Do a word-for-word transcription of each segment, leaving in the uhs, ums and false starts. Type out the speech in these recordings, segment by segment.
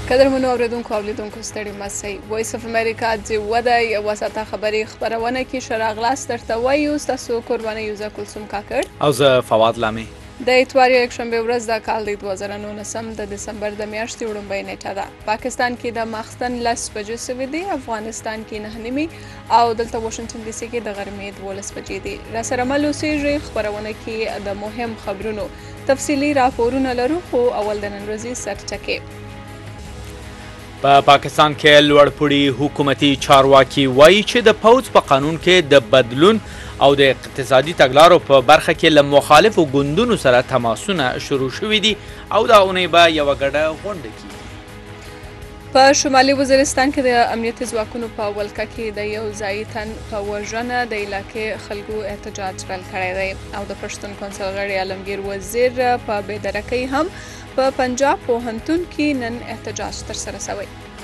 قدرمنو اوریدونکو او لیدونکو ستړي مه سئ. وایس اف امریکا د وده یوه ساعته خبري خپرونه کې ښه راغلاست درته وایو. ستاسو قربانۍ یوزه کلثوم کاکړ او زه فواد لامي. د اتوار یکشنبې ورځ د کال د دوه زره نولسم د دسمبر د میاشتې وړومبۍ نیټه ده. پاکستان کې د ماخستن لس بجې سوي دي، افغانستان کې نهه نیمې او دلته واشنګټن ډي سي کې د غرمې دولس بجې دي. راسره مل اوسېږئ. خپرونه کې د مهم خبرونو تفصیلي راپورونه لرو، خو اول د نن ورځې سر ټکې. په پاکستان کې لوړپوړي حکومتي چارواکي وایي چې د پوځ په قانون کې د بدلون او د اقتصادي تګلارو په برخه کې له مخالفو ګوندونو سره تماسونه شروع شوي دي او دا اونۍ به یوه ګډه غونډه کیږي. په شمالي وزیرستان کې د امنیتي ځواکونو په ولکه کې د یو ځایي تن په وژنه د علاقې خلکو احتجاج پیل کړی دی او د پښتون کونسل غړي عالمګیر وزیر په بېدرکۍ هم په پنجاب پوهنتون کې نن احتجاج ترسره شوی.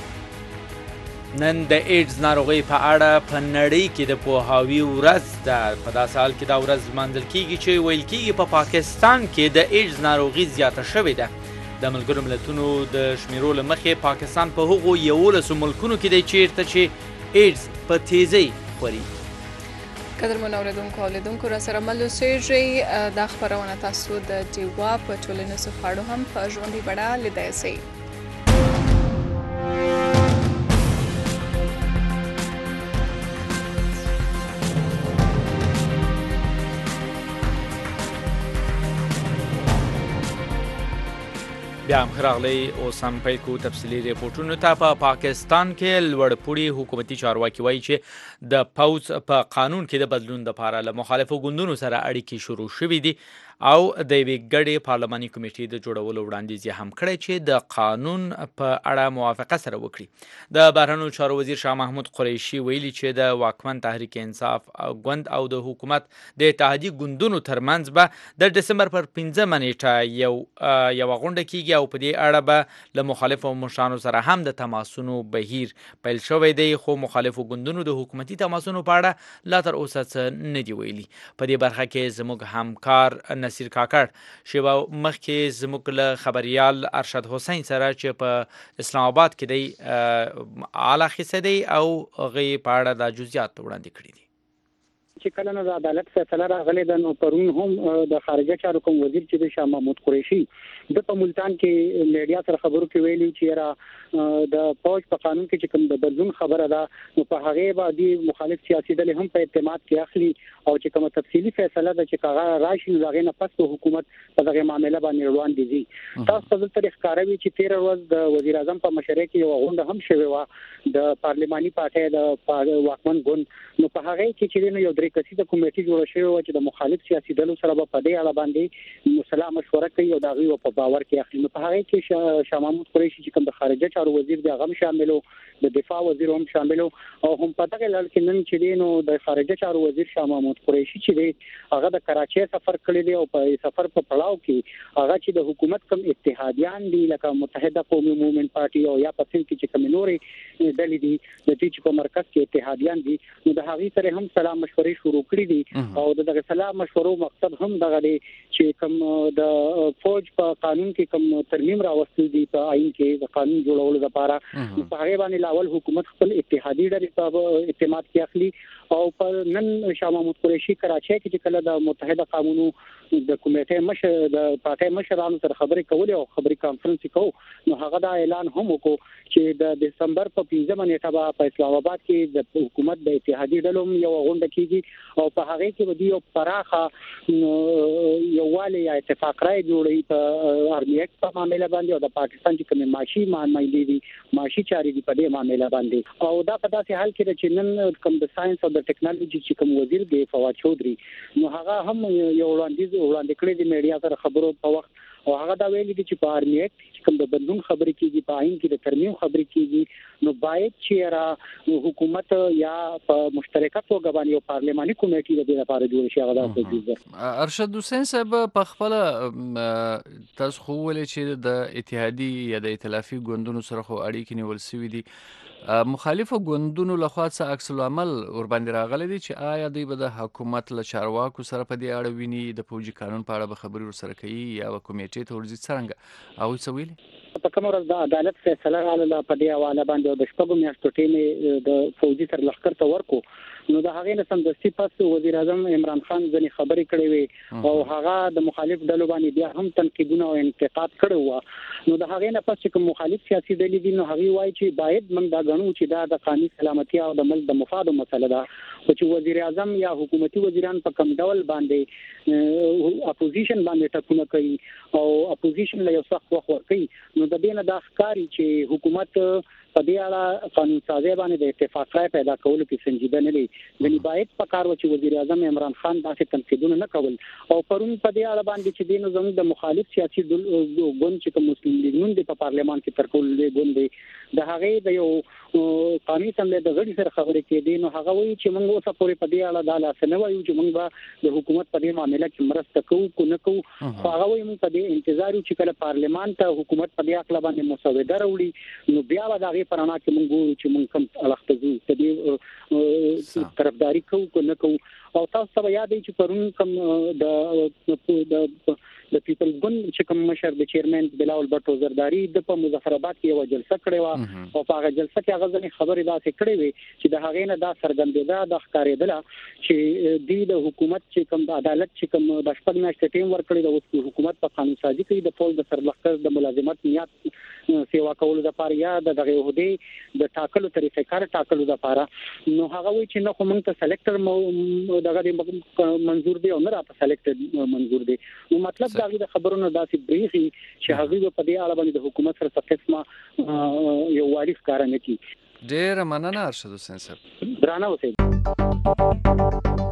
نن د ایډز ناروغۍ په اړه په نړۍ کې د پوهاوي ورځ ده. په داسې حال کې دا ورځ لمانځل کیږي چې ویل کیږي په پاکستان کې د ایډز ناروغي زیاته شوې ده. د ملګرو ملتونو د شمیرو له مخې پاکستان په هغو یولسو ملکونو کې دی چیرته چې ایډز په تیزۍ خوري. قدرمنو اوریدونکو او لیدونکو راسره مل اوسېږئ. دا خپرونه تاسو د ډیوا په ټولنیزو خواړو هم په ژوندۍ بڼه لیدی سئ. بیا هم ښه راغلی. اوس هم پیل کوو تفصیلي ریپورټونو ته. په پاکستان کې لوړپوړي حکومتي چارواکي وایي چې د پوځ په قانون کې د بدلون دپاره له مخالفو ګوندونو سره اړیکې شروع شوي دي او د یوې ګډې پارلماني کمیټې د جوړولو وړاندیز یې هم کړی چې د قانون په اړه موافقه سره وکړي. د بهرنیو چارو وزیر شاه محمود قریشي ویلي چې د واکمن تحریک انصاف ګوند او د حکومت د اتحادي ګوندونو ترمنځ به د ډسمبر پر پنځمه نیټه یو یوه غونډه کیږي او په دې اړه به له مخالفو مشرانو سره هم د تماسونو بهیر پیل شوی دی، خو مخالفو ګوندونو د حکومتي تماسونو په اړه لا تر اوسه څه نه دي ویلي. په دې برخه کې زموږ همکار نصیر کاکړ شیبه مخکې زموږ له خبریال ارشد حسین سره چې په اسلام آباد کې دی اعلی اخیستی دی او هغې په اړه دا جزئیات وړاندې کړي دي. چې کله نو د عدالت فیصله راغلی ده نو پرون هم د خارجه چارو کوم وزیر چې د شاه محمود قریشي د په ملتان کې میډیا سره خبرو کې ویلي چې را د فوج په قانون کې چې کوم د بدلون خبره ده نو په هغه باندې مخالف سیاسي ډلې هم په اعتماد کې اخلي او چې کوم تفصیلی فیصله ده چې کاغه راشي نو هغه نه پس حکومت په دغه معاملې باندې روان دي. تاسو په دې طریقه ښکاروي چې تیر ورځ د وزیر اعظم په مشرۍ کې یو غونډه هم شوې و د پارلماني پارټۍ د واکمن ګوند نو په هغه کې چې یو درې کسیزه کمیټه جوړه شوې و چې د مخالف سیاسي ډلو سره په دې اړه باندې مصالحه مشوره کوي او دا غي په باور کې اخلي. نو په هغه کې شاه محمود قریشي چې کوم د خارجه چارو وزیر دی هغه شاملو، د دفاع وزیر هم شاملو او هم په دغه لړ کې نن چې دی نو د خارجه چارو وزیر شاه محمود قریشي چې دی هغه د کراچۍ سفر کړی دی او په سفر په پړاو کې هغه چې د حکومت کوم اتحادیان دي لکه متحده قومي مومنت پارټي او یا په سند کې چې کوم نورې ډلې دي د دې چې په مرکز کې اتحادیان دي نو د هغه سره هم سلام مشورې شروع کړې دي او دغه سلام مشورو مقصد هم دغه دی چې کوم د فوج په قانون کې کوم ترمیم راوستل دي په آئین کې د قانون جوړولو لپاره په هغه باندې لاول حکومت خپل اتحادي ډلې په اعتماد کې اخلي او په نن شاه محمود قریشي کراچۍ کې چې کله د متحده قومونو د کمیټې مشر د پارټۍ مشرانو سره خبرې کولې او خبري کانفرنس کوو نو هغه دا اعلان هم وکړو چې د دسمبر په پنځمه نیټه په اسلام آباد کې د حکومت د اتحادي ډلو یو غونډه کیږي او په هغه کې ودی یو پراخه یو والی یا اتفاق راي جوړي په آرمي اکټ په معاملې باندې او د پاکستان چې کوم معاشي معاملې دي معاشي چاري دي په دې معاملې باندې او دا په داسې حال کې چې نن کوم د ساينس او د ټیکنالوژي چې کوم وزیر دی فواد چودري نو هغه هم یو وړاندیز وړاندې کړی دی میډیا سره خبرو په وخت او هغه دا ویلي چې په آرمي اکټ کوم د بدلون خبرې کیږي په آئین کې د ترمیم خبرې کیږي نو باید چې را حکومت یا په مشترکه توګه باندې یو پارلماني کمیټه د دې لپاره جوړ شي. هغه دا کوي. ارشد حسین صاحب په خپل تاسو خو ولې چې د اتحادي یا د ائتلافي ګوندونو سره خو اړیکې نیول شوې دي مخالفو ګوندونو لخوا څه عکس العمل ورباندې راغلی دی چې آیا دوی به د حکومت له چارواکو سره په دې اړه ویني د پوجي قانون په اړه به خبرې ورسره کوي یا به کمیټې ته ورځي څرنګه هغوی څه ویلي؟ په کوم ورځ د عدالت فیصله راغله په دې حواله باندې د شپږو میاشتو ټیم د فوجي تر لښکر ته ورکو نو د هغې نه سمدستي پس وزیر اعظم عمران خان ځنې خبرې کړې وې او هغه د مخالف ډلو باندې بیا هم تنقیدونه او انتقاد کړی و نو د هغې نه پس چې کوم مخالف سیاسي ډلې دي نو هغه وایي چې باید موږ دا غنو چې دا د قانوني سلامتي او د ملک د مفادو مسله ده او چې وزیر اعظم یا حکومتي وزیران په کوم ډول باندې اپوزیشن باندې ټاکنه کوي او اپوزیشن له یو څه وخت ورکوي نو د دې نه د ښکاری چې حکومت په دې اړه قانون سازي باندې د اتفاق رائے پیدا کولو کې سنجیده نه دي یعنی باید په کار و چې وزیر اعظم عمران خان داسې تنقیدونه نه کول او پرون په دې اړه باندې چې دینو زموږ د مخالف سیاسي ګوند چې کوم مسلمان لیگ نن د پارلمان کې تر ټولو ګوند دی د هغه د یو قانوني سملې د غړي سره خبرې کېدې نو هغه وایي چې موږ اوسه پورې په دې اړه د لاس نه وایو چې موږ به د حکومت په دې معاملې کې مرسته کوو کو نه کوو خو هغه وایي موږ په دې انتظار یو چې کله پارلمان ته حکومت په دې اړه باندې مسوده راوړي نو بیا به دا غي پرانا کې موږ ګورو چې موږ کوم اړخته ځو ته دې طرفداري کوو کو نه کوو او تاسو ته یاد دی چې پرون کوم د د د پیپل ګوند چې کوم مشر د چیرمن بلاول بټو زرداری د په مظفرآباد کې یو جلسه کړې و او په هغه جلسه کې هغه ځنې خبرې داسې کړې وي چې د هغې نه دا څرګندېده د ښکارېدله چې دوی د حکومت چې کوم د عدالت چې کوم د شپږ میاشتې ټیم ورکړی د اوس حکومت په قانون سازي کوي د پوز د سرلښکر د ملازمت نیت سیوا کولو لپاره یا د دغه عہدې د ټاکلو طریقې کار ټاکلو لپاره نو هغه وایي چې نه خو موږ ته سلیکټر دغه منظور دی او نه راته سلیکټر منظور دی نو مطلب دا د خبرونو داسې بریخي چې هغه په دې اړه باندې د حکومت سره څه قسمه یو وارث کار نه کوي ډېر مننه ارشد حسین صاحب درانه اوسئ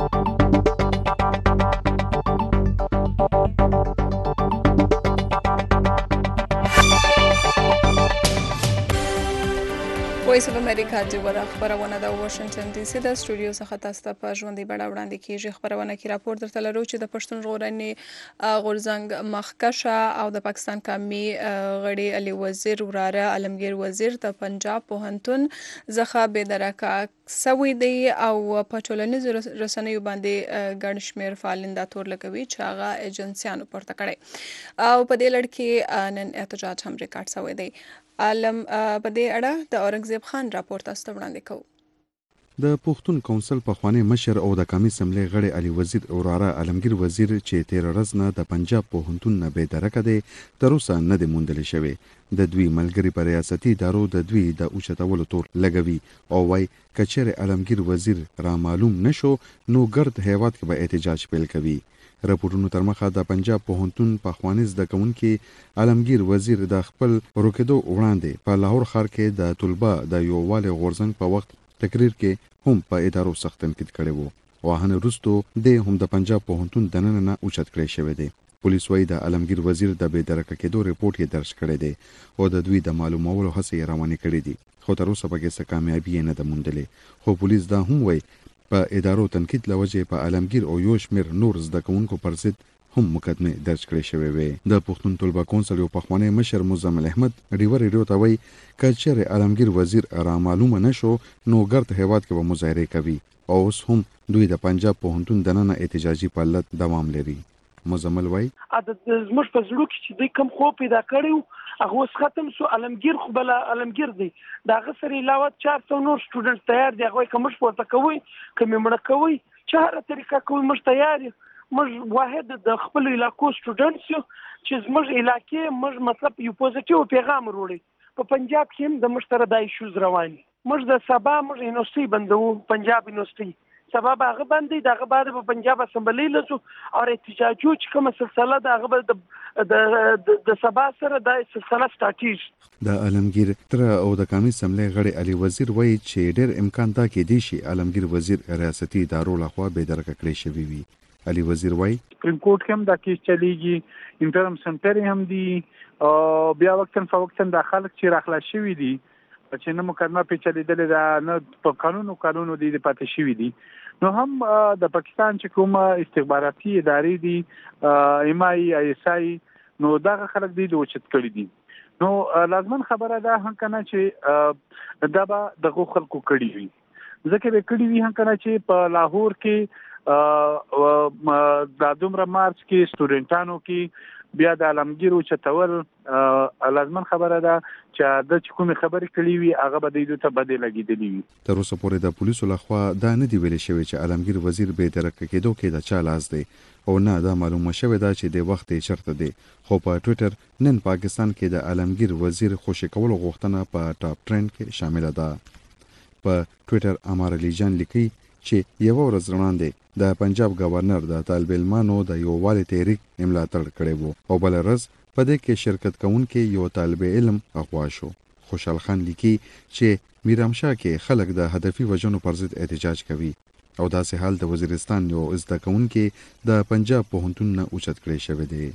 وایس اف امریکا د ور خبرونه د واشنگټن ډي سي د سټوډیو څخه تاسو ته په ژوندۍ بڼه وړاندې کیږي خبرونه کې راپور درته لرو چې د پښتون ژغورنې غورځنګ مخکشه او د پاکستان قومي غړي علي وزیر وراره علمگیر وزیر د پنجاب پوهنتون څخه بې درکه سوي دی او په ټولنیزو رسنیو باندې ګڼ شمېر فعالین دا تور لګوي چې هغه ایجنسیانو پورته کړي او په دې لړ کې نن احتجاج هم ریکارډ شوی دی عالم په دې اړه د اورنګزیب خان راپور تاسو ته وړاندې کوو د پښتون کونسل په خوانی مشر او د قومي سملې غړي علي وزیر وراره علمگیر وزیر چې تیر ورځ نه د پنجاب پوهنتون نه بې درکه دی تر اوسه نه دی موندل شوی د دوی ملګری په ریاستي ادارو د دوی د اوچتولو تور لګوي او وايي کچېر علمگیر وزیر را معلوم نشو نو ګرد هیواد کې به احتجاج پیل کوي راپورونو تر مخه د پنجاب پوهنتون په خوانیز د کونکي علمگیر وزیر د خپل روکېدو وړاندې په لاهور ښار کې د طلبه د یووالي غورځنګ په وخت تقریر کې هم په ادارو سخت تنقید کړی وو او هنه وروسته د هم د پنجاب پوهنتون د نن نه اوچت کړی شوی دی پولیس وايي د علمگیر وزیر د بې درکه کېدو ریپورت یې درج کړی دی او د دوی د معلومولو هڅې روانې کړې دي خو تر اوسه پکې څه کامیابي نه ده موندلې خو پولیس دا هم وايي په ادارو تنقید لوجه په علمگیر او یو شمېر نور زده کوونکو پر ضد هم مقدمه درج کړې شوې وې د پښتون طلبه کونسل یو پخوانی مشر مزمل احمد ډیور ریډیو ته وایي کچېر علمگیر وزیر را معلومه نشو نو ګرد هیواد کې به مظاهره کوي او اوس هم دوی د پنجاب پوهنتون د نن احتجاجي فعالیت دوام لري مزمل وایي د زموږ په زړه کې چې دوی کوم خو پیدا کړیو هغه اوس ختم شو علمگیر خو بل علمگیر دی دا غسر علاوه چار سو نور سټوډنټ تیار دي هغه کوم پورته کوي کوم مړه کوي چاره طریقه کوي مش تیار مش واحد د خپل علاقو سټوډنټس چې زموږ علاقې مش مطلب یو پوزټیو پیغام وروړي په پنجاب کې هم د مشترک د ایشوز روان مش د سبا مش یونیورسيټي بندو پنجاب یونیورسيټي سبب هغه باندې دغه بعد په پنجاب اسمبلی لسو او احتجاجو چې کومه سلسله دغه د د سبا سره د سلسله سټارټیږي د علمگیر تر او د قومي سملې غړي علي وزیر وایي چې ډېر امکان دا کې دی شي علمگیر وزیر ریاستي ادارو لخوا به درکه کړی شوی وي علي وزیر وایي سپریم کورټ هم دا کیس چلیږي انټرم سنټر هم دی او بیا وختن فوقتن د خلک چې راخلا شوی دي چې نه مقدمه پیچلېدلې ده نه په قانونو قانونو دي د پاتې شوي دي نو هم د پاکستان چې کوم استخباراتي ادارې دي ایم آی آی اس آی نو دغه خلک دي د اوچت کړي دي نو لازمن خبره ده هم کنه چې دا به دغه خلکو کړي وي ځکه به کړي وي هم کنه چې په لاهور کې د دومره مارچ کې سټوډنټانو کې بیا د عالمگیر چتول لازمن خبره ده چې د کومې خبرې کړې وي هغه به د دوی ته بدې لګېدلې وي. تر اوسه پورې د پولیسو لخوا دا نه دی ویل شوی چې عالمگیر وزیر به درک کېدو کې د چا لاس دی او نه دا معلومه شوی دا چې د وخت چرته دی. خو په ټوئیټر نن پاکستان کې د عالمگیر وزیر خوشی کول غوښتنه په ټاپ ټرند کې شامل ده. په ټوئیټر امر علی جان لیکي چې یو ورځ وړاندې د پنجاب گورنر د طالب علمانو د یو والي تحریک ملاتړ کړی وو او بل ورځ په دې کې شرکت کوونکې یو طالب علم اغوا شو. خوشحال خان لیکي چې میرامشاه کې خلک د هدفي وژنو پر ضد احتجاج کوي او داسې حال د وزیرستان یو زده کوونکې د پنجاب پوهنتون نه اوچت کړی شوی دی.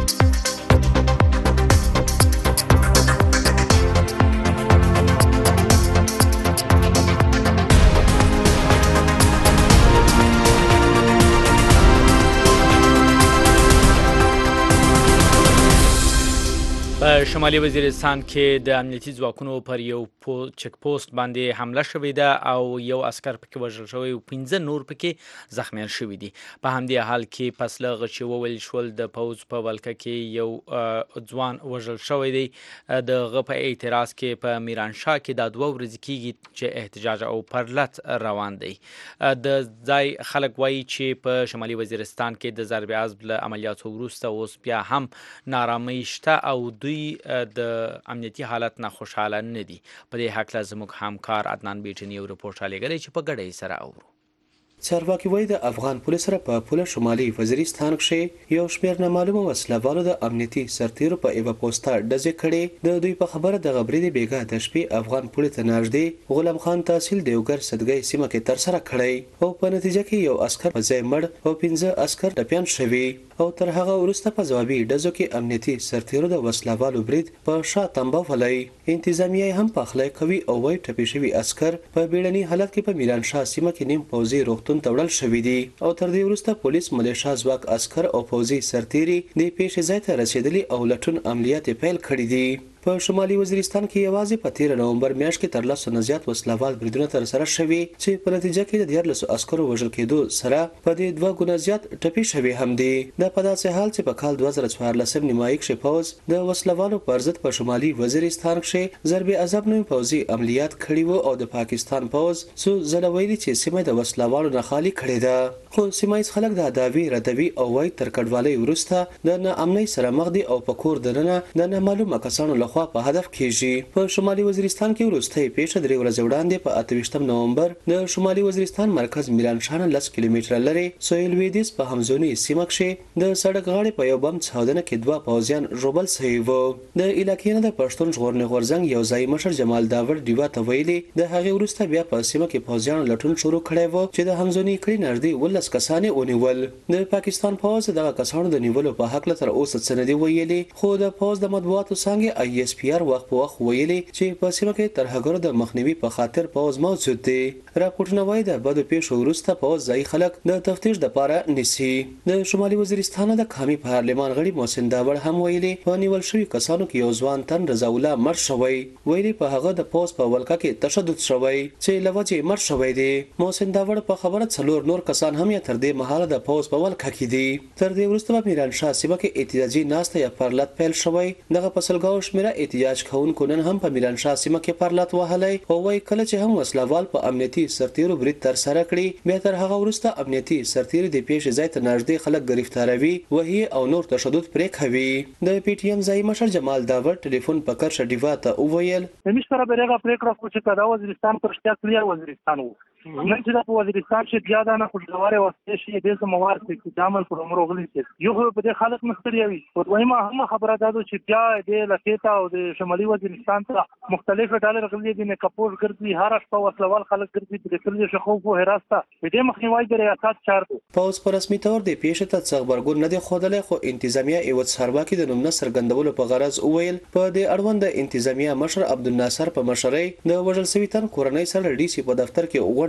په شمالي وزیرستان کې د امنیتي ځواکونو پر یو چک پوسټ باندې حمله شوې ده او یو عسکر پکې وژل شوی او پنځه نور پکې زخمیان شوي دي. په همدې حال کې پس له هغه چې وویل شول د پوځ په ولکه کې یو ځوان وژل شوی دی، د هغه په اعتراض کې په میرانشاه کې دا دوه ورځې کېږي چې احتجاج او پرلت روان دی. د ځای خلک وایي چې په شمالي وزیرستان کې د ضرب عضب له عملیاتو وروسته اوس بیا هم نارامۍ شته او دوی د امنیتي حالت نه خوشحاله نه دي. په دې هکله زموږ همکار عدنان بیټن یو رپورټ رالیږلی چې په ګډه یې سره اورو. چارواکي وایي د افغان پولیس سره په پوله شمالي وزیرستان کې یو شمېر نامعلومه وسلهوالو د امنیتي سرتیرو په یوه پوسټه ډزې کړې. د دوی په خبره دغه برید بېګا د شپې افغان پولې ته نږدې غلام خان تحصیل دیوګر صدګۍ سیمه کې ترسره کړی او په نتیجه کې یو عسکر په ځای مړ او پنځه عسکر ټپیان شوي او تر هغه وروسته په ځوابي ډزو کې امنیتي سرتیرو د وسلهوالو برید په شا تنبه ولی. انتظامیه هم پخلی کوي او وایي ټپي شوي عسکر په بیړني حالت کې په میرانشاه سیمه کې نیم پوځي روغتون ته وړل شوي دي او تر دې وروسته پولیس، ملیشا ځواک، عسکر او پوځي سرتیري د پیښې ځای ته رسېدلي او لټون عملیات یې پیل کړي دي. په شمالي وزیرستان کې یوازې په تیر نومبر میاشت کې تر لسو نه زیات وسلهوال بریدونه ترسره شوي چې په نتیجه کې د دیارلسو عسکرو وژل کېدو سره په دې دوه ګونه زیات ټپي شوي هم دي. دا په داسې حال چې په کال دوه زره څوارلسم نیمایي کښې پوځ د وسلهوالو پر ضد په شمالي وزیرستان کښې ضرب عضب نوي پوځي عملیات کړي وو او د پاکستان پوځ څو ځله ویلي چې سیمه د وسلهوالو نه خالي کړې ده. خو سیمه ییز خلک دا دعوې ردوي او وایي تر کډوالۍ وروسته د ناامنۍ سره مخ دي او په کور دننه د نامعلومه کسانو لخوا په هدف کېږي. په شمالي وزیرستان کې وروستۍ پیښه درې ورځې وړاندې په اته ویشتم نومبر د شمالي وزیرستان مرکز میرانشاه نه لس کیلومتره لرې سویل لویدیځ په همزوني سیمه کښې د سړک غاړې په یو بم چاودنه کې دوه پوځیان ژوبل شوي وو. د علاقې نه د پښتون ژغورنې غورځنګ یو ځایي مشر جمال داور ډیوا ته ویلي د هغې وروسته بیا په سیمه کې پوځیانو لټون شروع کړی وو چې د همزوني کلي نږدې ولس کسان یې ونیول. د پاکستان پوځ دغه کسانو د نیولو په هکله تر اوسه څه نه دي ویلي، خو د پوځ د مطبوعاتو څانګې آی اس پی آر وخت په وخت ویلي چې په سیمه کې ترهګرو د مخنیوي په خاطر پوځ موجود دی. راپورټونه وایي د بدو پیښو وروسته پوځ ځایي خلک د تفتیش دپاره نیسي. د شمالي وزیرستان د قومي پارلمان غړي محسن داوړ هم ویلي په نیول شوي کسانو کې یو ځوان تن رضا الله مړ شوی. ویلي په هغه د پوځ په ولکه کې تشدد شوی چې له وجې مړ شوی دی. محسن داوړ په خبره څلور نور کسان هم یې تر دې مهاله د پوځ په ولکه کې دي. تر دې وروسته په میرانشاه سیمه کې احتجاجي ناسته یا پرلت پیل شوی. دغه په سلګاو شمېره احتجاج کوونکو نن هم په میرانشاه سیمه کې پرلت وهلی او وایي کله چې هم وسلهوال په امنیتي سرتیرو برید ترسره کړي بیا تر هغه وروسته امنیتي سرتیري د پیښې ځای ته نږدې خلک ګرفتاروي، وهي او نور تشدد پرې کوي. د پی ټي ایم ځایي مشر جمال داور ټلیفون په کرشه ډیوا ته وویل زموږ سره به هغه پریکړه وکړو چې دا وزیرستان پر اشتیا کلیر وزیرستان وو. نن چې دا په وزیرستان کې بیا دا نه خوشګوارې وسلې شي دې څه موارد چې د عمل پر عمر غلي شي یو خو په دې خلک مختلف وي. او دویمه هم خبره ده چې بیا دې لکېتا او د شمالي وزیرستان ته مختلف ډالر غلي دي نه کپور ګرځي هر شپه وسلوال خلک ګرځي د کلی شخوف او حراسته دې مخنیوي د ریاست چار دي. پوز په رسمي تور د پیښې ته څه خبرګون نه دی خوده، خو انتظامیه ایوت سارواکي د نوم نصر ګندولو په غرض وویل په دې اړوند د انتظامیه مشر عبدالناصر په مشرۍ د وژل شوي تن کورنۍ سره ډي سي په دفتر کې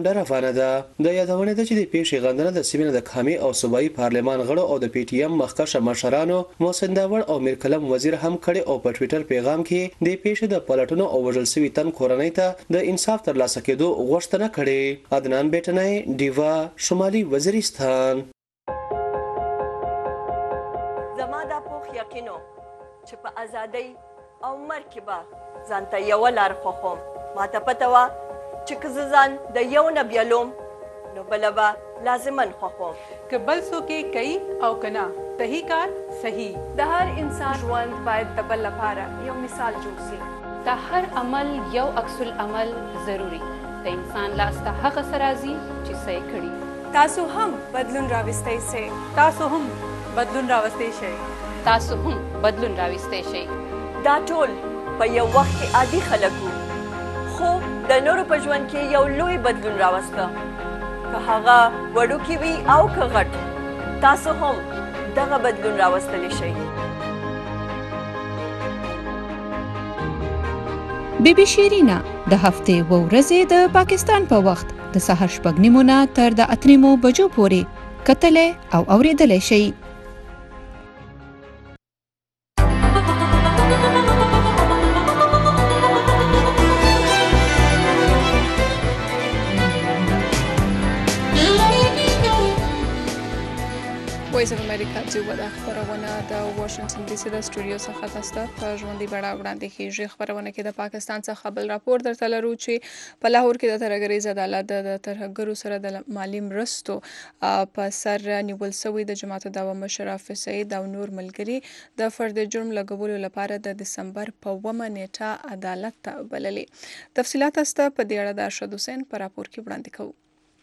غونډه روانه ده. د یادونه ده چې د پیښې غندنه د سیمې د قومي او صوبایي پارلمان غړو او د پی ټی ایم مخکښه مشرانو محسن داوړ او میر کلم وزیر هم کړي او په ټوئیټر پیغام کې د پیښې د پلټنو او وژل شوي تن کورنۍ ته د انصاف ترلاسه کېدو غوښتنه کړې. عدنان بیٹنای، ډیوا، شمالي وزیرستان. زما دا پوخ یقینو چې په ازادۍ او مرګ کې به ځان ته یوه لار خوښوم. ما ته پته وه چې که زه ځان د یو نه بیلوم نو بله به لازما خوښوم. که بل څوک یې کوي او که نه صحیح کار صحیح. د هر انسان ژوند باید د بل لپاره یو مثال جوړ شي. د هر عمل یو عکس العمل ضروري. د انسان لاس ته هغه څه راځي چې څه یې کړي. تاسو هم بدلون راوستی شئ. تاسو هم بدلون راوستی شئ. تاسو هم بدلون راوستی شئ. دا ټول په یو وخت کې عادي خلک وو، خو د نورو په ژوند کې یو لوی بدلون راوسته. که هغه وړوکی وي او که غټ، تاسو هم دغه بدلون راوستلی شئ. بی بی شیرینا د هفتې و ورځې د پاکستان په وخت د سهار شپږ نیمو نه تر د اته نیمو بجو پورې کتلی او اوریدلی شئ. وایس اف امریکا چې د خبرونه د واشنگټن ډي سي د سټوډیو څخه تاسو ته په ژوندۍ بڼه وړاندې کیږي. خبرونه کې د پاکستان څخه بل راپور درته لرو چې په لاهور کې د ترهګریز عدالت د ترهګرو سره د مالی مرستو په سر نیول شوی د جماعت دعوا مشر حافظ سعید او نور ملګري د فرد جرم لګولو لپاره د دسمبر په اوومه نیټه عدالت ته بللې. تفصیلات تاسو ته په دې اړه د ارشد حسین په راپور کې وړاندې کوو.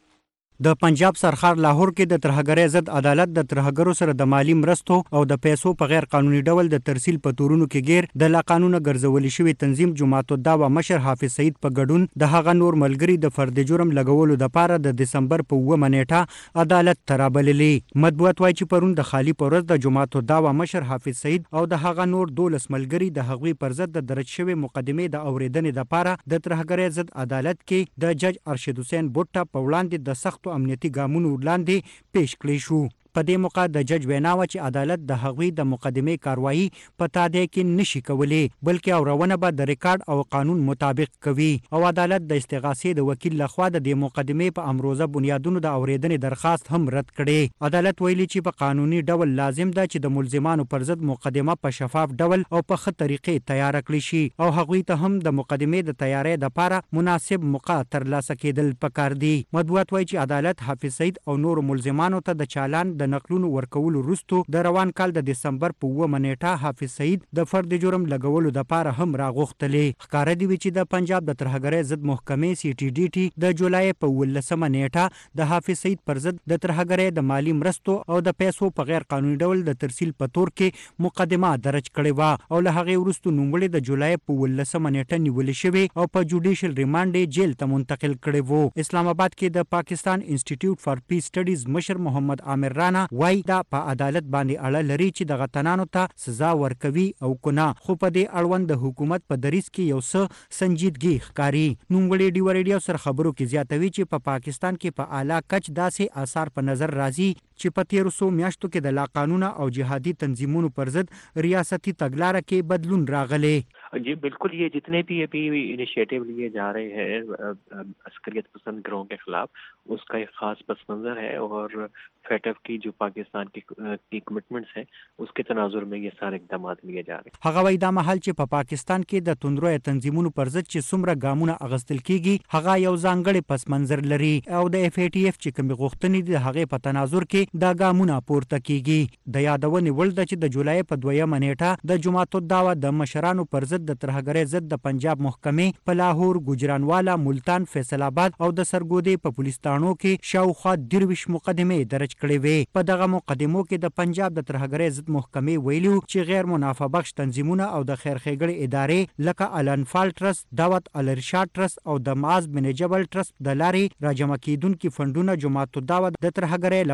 د پنجاب سرخار لاهور کې د ترهګرۍ ضد عدالت د ترهګرو سره د مالی مرستو او د پیسو په غیر قانوني ډول د ترسیل په تورونو کې غیر د لا قانونه ګرځولې شوی تنظیم جماعت الدعوه مشر حافظ سعید په ګډون د هغه نور ملګری د فرد جرم لګولو د پاره د دسمبر په اوومه نیټه عدالت ترابللې. مطبوعات وايي چې پرون د خالی پرز د جماعت الدعوه مشر حافظ سعید او د هغه نور دولس ملګری د هغوی پر ضد د درج شوی مقدمې د اوریدنې د پاره د ترهګرۍ ضد عدالت کې د جج ارشد حسین بوټا په وړاندې د سختو امنیتي ګامونو وړاندې پیش کړی شو. په دې موقع د جج وینا و چې عدالت د هغوی د مقدمې کاروایی په تادیه کې نشي کولی، بلکې اورونه به د ریکارډ او قانون مطابق کوي او عدالت د استغاثې د وکیل لخوا د دې مقدمې په امروزه بنیادونو د اوریدنې درخواست هم رد کړي. عدالت ویلي چې په قانوني ډول لازم ده چې د ملزمانو پر ضد مقدمه په شفاف ډول او په ښه طریقې تیار کړي شي او هغوی ته هم د مقدمې د تیاری لپاره مناسب موقع ترلاسه کېدل پکار دي. مطبوعات وایي چې عدالت حافظ سعید او نور ملزمانو ته د چالان د نقلونو ورکولو وروسته د روان کال د دسمبر په اوومه نیټه حافظ سعید د فرد جرم لګولو د پاره هم راغوښتلې. ښکاره دی چې د پنجاب د ترهګرۍ ضد محکمې سی ټي ډي ټي د جولای په ولسمه نیټه د حافظ سعید پر ضد د ترهګرۍ د مالی مرستو او د پیسو په غیر قانوني ډول د ترسیل په تور کې مقدمه درج کړې و او له هغې وروسته نوموړي د جولای په ولسمه نیټه نیولې شوې او په جوډیشل ریمانډ جیل ته منتقل کړی و. اسلام آباد کې د پاکستان انسټیټیوټ فار پیس سټډیز مشر محمد عامر رانا وای دا په عدالت باندې اړه لري چې د غتنانو ته سزا ورکوي او کنه، خو په دې اړوند د حکومت په دریځ کې یو څه سنجیدګي ښکاري. نوموړي ډیو ریډیو سره خبرو کې زیاتوي چې په پا پاکستان کې په اعلی کچ داسې آثار په نظر راځي چې په تیرو څو میاشتو کې د لا قانونه او جهادي تنظیمونو پر ضد ریاستی تګلاره کې بدلون راغلی. जी बिल्कुल, ये जितने भी अभी इनिशिएटिव लिए जा रहे हैं अस्करियत पसंद गिरोह के खिलाफ, उसका एक खास पस मंजर है और फेटफ की जो पाकिस्तान की की कमिटमेंट्स हैं उसके तनाजुर में ये सारे इकदाम लिए जा रहे हैं. هغه وایي دا مهال چې په پاکستان کې د توندروي تنظیمونو پر ضد چې څومره ګامونه اغستل کیږي هغه یو ځانګړی پس منظر لري او د اف ای ټی اف چې کوم غوښتنې دي هغه په تناظر کې دا ګامونه پورته کیږي. د یادونې ول د چې د جولای په دویمه نیټه د جماعت الدعوه د مشرانو پر ضد د ترهګرۍ ضد د پنجاب محکمې په لاهور، ګوجرانوالا، ملتان، فیصل آباد او د سرګودې په پولیس تانو کې شاوخوا درویش مقدمې درج کړې وې. په دغه مقدمو کې د پنجاب د ترهګرۍ ضد محکمې ویلو چې غیر منافع بخش تنظیمونه او د خیر ښېګړې ادارې لکه الانفال ټرست، دعوت الارشاد ټرست او د معاذ بن جبل ټرست د لارې راجمع کیدونکي فندونه جماعت الدعوه د ترهګرۍ لپاره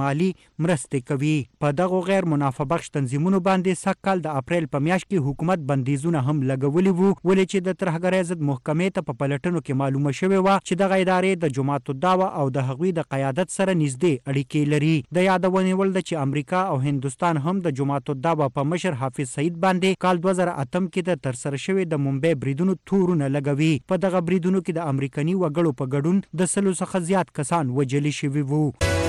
مالی مرستې کوي. په دغو غیر منافع بخش تنظیمونو باندې سږ کال د اپریل په میاشت کې حکومت بندیزونه هم لګولي وو، ولې چې د ترهګرۍ ضد محکمې ته په پلټنو کې معلومه شوې وه چې دغه ادارې د جماعت الدعوه او د هغوی د قیادت سره نږدې اړیکې لري. د یادونې وړ ده چې امریکا او هندوستان هم د جماعت الدعوه په مشر حافظ سعید باندې کال دوه زره اتم کې د ترسره شوې د ممبۍ بریدونو تورونه لګوي. په دغه بریدونو کې د امریکني وګړو په ګډون د سلو څخه زیات کسان وژلي شوي وو.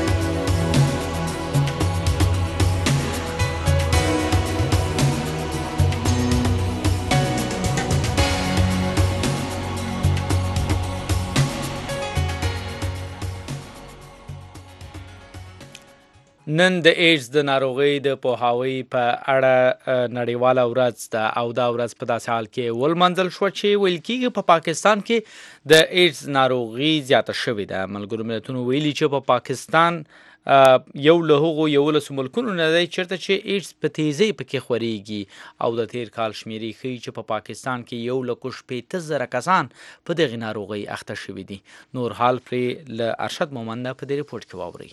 نن د ایډز د ناروغۍ د پوهاوي په اړه نړیواله ورځ ده او دا ورځ په داسې حال کې ولمانځل شوه چې ویل کېږي په پاکستان کې د ایډز ناروغي زیاته شوې ده. ملګرو ملتونو ویلي چې په پاکستان یو له هغو یولسو ملکونو نه دی چېرته چې ایډز په تیزۍ پکې خورېږي او د تیر کال شمېرې ښیي چې په پاکستان کې یو لک شپېته زره کسان په دغې ناروغۍ اخته شوي دي. نور حال پرې له ارشد مومند په دې رپورټ کې واورئ.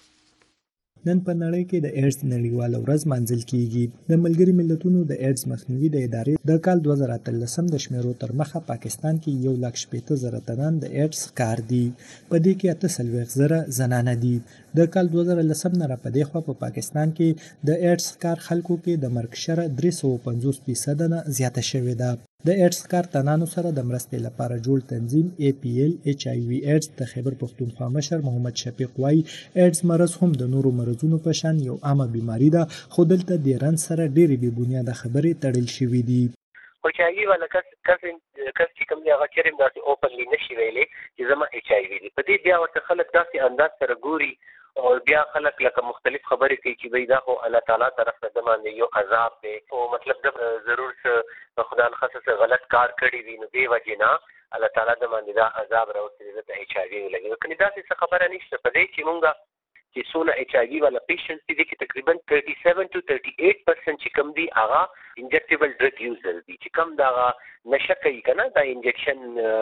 نن په نړۍ کې د ایډز نړیواله ورځ مانځل کیږي. د ملګري ملتونو د ایډز مخنیوي د ادارې د کال دوه زره اتلسم د شمیرو تر مخه پاکستان کې یو لک شپېته زره تنان د ایډز ښکار دي. په دې کې اته څلوېښت زره زنانه دي. د کال دوه زره لسم نه را په دې خوا په پاکستان کې د ایډز ښکار خلکو کې د مرګ شرح درې سوه پنځوس فیصده نه زیاته شوې ده. د ایډز ښکار تنانو سره د مرستې لپاره جوړ تنظیم ای پی ایل ایچ آی وي ایډز د خیبر پښتونخوا مشر محمد شفیق وایي ایډز مرض هم د نورو مرضونو په شان یو عامه بیماری ده، خو دلته د رنځ سره ډېرې بې بنیاده خبرې تړل شوي دي. خو ایچ آی وي والا کس کس کس چې کوم دی هغه چېرې هم داسې اوپنلی نشي ویلی چې زما ایچ آی وي دی. په دې بیا ورته خلک داسې انداز سره ګوري او بیا خلک لکه مختلف خبرې کوي چې وایي دا خو الله تعالی طرف نه د باندې یو عذاب دی او مطلب د ضرور څه خدا نخواستې څه غلط کار کړی وي نو دې وجې نه الله تعالی د باندې دا عذاب راوستلی ده ته ایچ آی وي ولګي. کنې داسې څه خبره نشته په دې چې مونږ چې څونه ایچ آی وي والا پیشنټس دي کې تقریبا تھرٹی سیون ټو تھرٹی ایٹ پرسنٹ چې کوم دي هغه انجکټیبل ډرګ یوزر دي چې کوم دا نشه کوي کنه دا انجکشن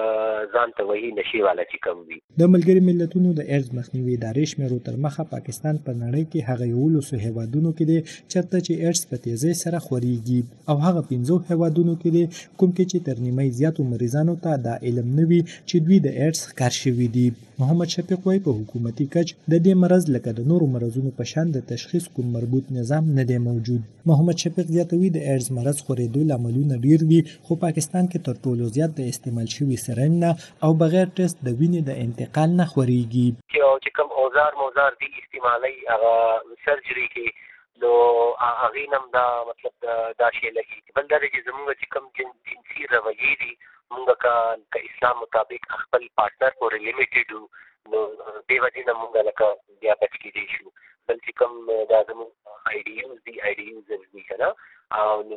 ځان ته وایي نشي والا چې کوم دي. د ملګري ملتونو د ایډز مخنیوي ادارې شمیرو تر مخه پاکستان په نړۍ کې هغه یولسو هیوادونو کې دی چېرته چې ایډز په تیزۍ سره خورېږي او هغه پنځو هیوادونو کې دی کوم کې چې تر نیمۍ زیاتو مریضانو ته دا علم نه وي چې دوی د ایډز ښکار شوي دي. محمد شفیق وایي په حکومتي کچ د دې مرض لکه د نورو مرضونو په شان د تشخیص کوم مربوط نظام نه دی موجود. محمد شفیق زیاتوي د ایډز مرض خورېدو لاملونه ډیر دي خو پاکستان کې تر ټولو زیات د استعمال شوي سرنج نه او بغیر ټیسټ د وینې د انتقال نه خورېږي. چې کوم اوزار موزار دي استعمالي هغه سرجري کې نو هغې نه هم دا مطلب دا شی لګي. بل دا دی چې زموږ چې کوم جنسي رویې دي مونږ که اسلام مطابق خپل پارټنر پورې لیمیټډ وو نو دې وجې نه مونږ لکه بیا بچ کېدی شو. بل چې کوم دا زموږ آی ډي یوز دي آی ډي یوزرز دي که نه او نو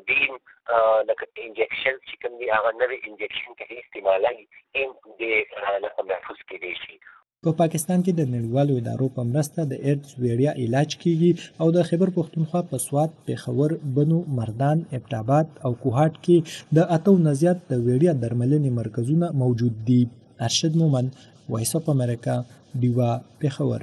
دې لکه انجکشن چې کوم دي هغه نوې انجکشن کې استعمالوي هم دې لکه محفوظ کېدی شي. په پاکستان کې د نړیوالو ادارو په مرسته د ایډز ویړیا علاج کیږي او د خیبر پښتونخوا په سوات، پېښور، بنو، مردان، ابټاباد او کوهاټ کې د اتو نه زیات د ویړیا درملنې مرکزونه موجود دي. ارشد مومند، وایس اف امریکا، ډیوا، پېښور.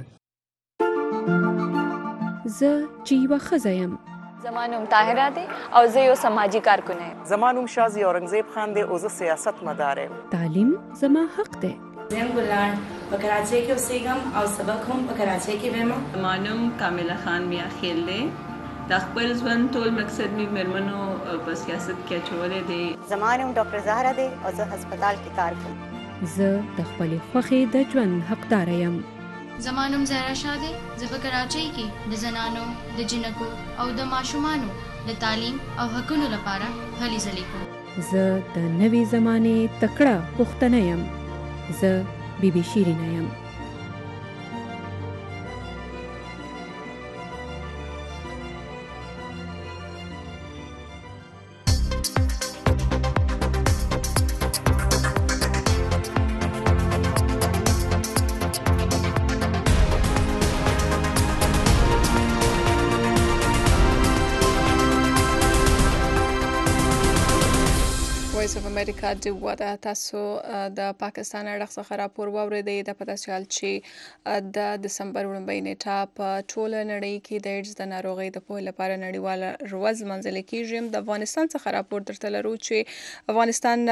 زه چې یوه ښځه یم. زما نوم طاهره دی او زه یو سماجي کارکونه یم. زما نوم شازي اورنګزیب خان دی او زه سیاست مدار یم. تعلیم زما حق دی. زم ګلان په کراچۍ کې اوسېږم او سبق هم په کراچۍ کې وایم. زما نوم کامله خان میا خیل دی. د خپل ژوند ټول مقصد مې مېرمنو په سیاست کې اچولی دی. زما نوم ډاکټر زهره دی او زه هسپتال کې کار کوم. زه د خپلې خوښې د ژوند حقداره یم. زما نوم زهرا شاه دی. زه په کراچۍ کې د زنانو، د جنکو او د ماشومانو د تعلیم او حقونو لپاره هلې ځلې کوم. زه د نوې زمانې تکړه پښتنه یم. زه بی بی شیرینه یم. وایس اف امریکا د ودا تاسو د پاکستان اړخ څخه راپور واوریدئ د پداسې حال چې د دسمبر وړاندې نیټه په ټوله نړۍ کې د ایډز د ناروغۍ د پوهې لپاره نړیواله ورځ منځل کیږي. د افغانستان څخه راپور درته لرو چې افغانستان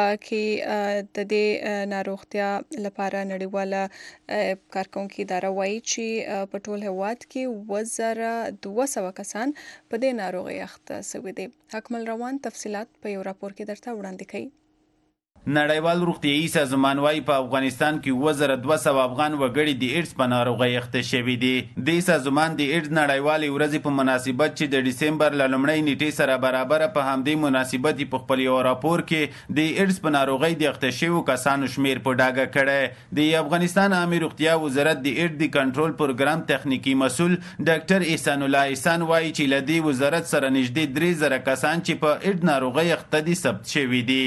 کې د دې ناروغتیا لپاره نړیواله کارکونکو اداره وایي چې په ټول هیواد کې اووه زره دوه سوه کسان په دې ناروغۍ اخته شوي دي. اکمل روان تفصيلات په یو راپور کې درته وړاندې کوي. نړیوال روغتیايي سازمان وايي په افغانستان کې اووه زره دوه سوه افغان وګړي د ایډز په ناروغۍ اخته شوي دي. دې سازمان د ایډز نړیوالې ورځې په مناسبت چې د ډسمبر له لومړۍ نیټې سره برابره په همدې مناسبت په خپل یو راپور کې د ایډز په ناروغۍ د اخته شویو کسانو شمیر په ډاګه کړی. د افغانستان عامه روغتیا وزارت د ایډز د کنټرول پروګرام تخنیکی مسؤل ډاکټر احسان الله احسان وايي چې له دې وزارت سره نږدې درې زره کسان چې په ایډز ناروغۍ اخته دي ثبت شوي دي.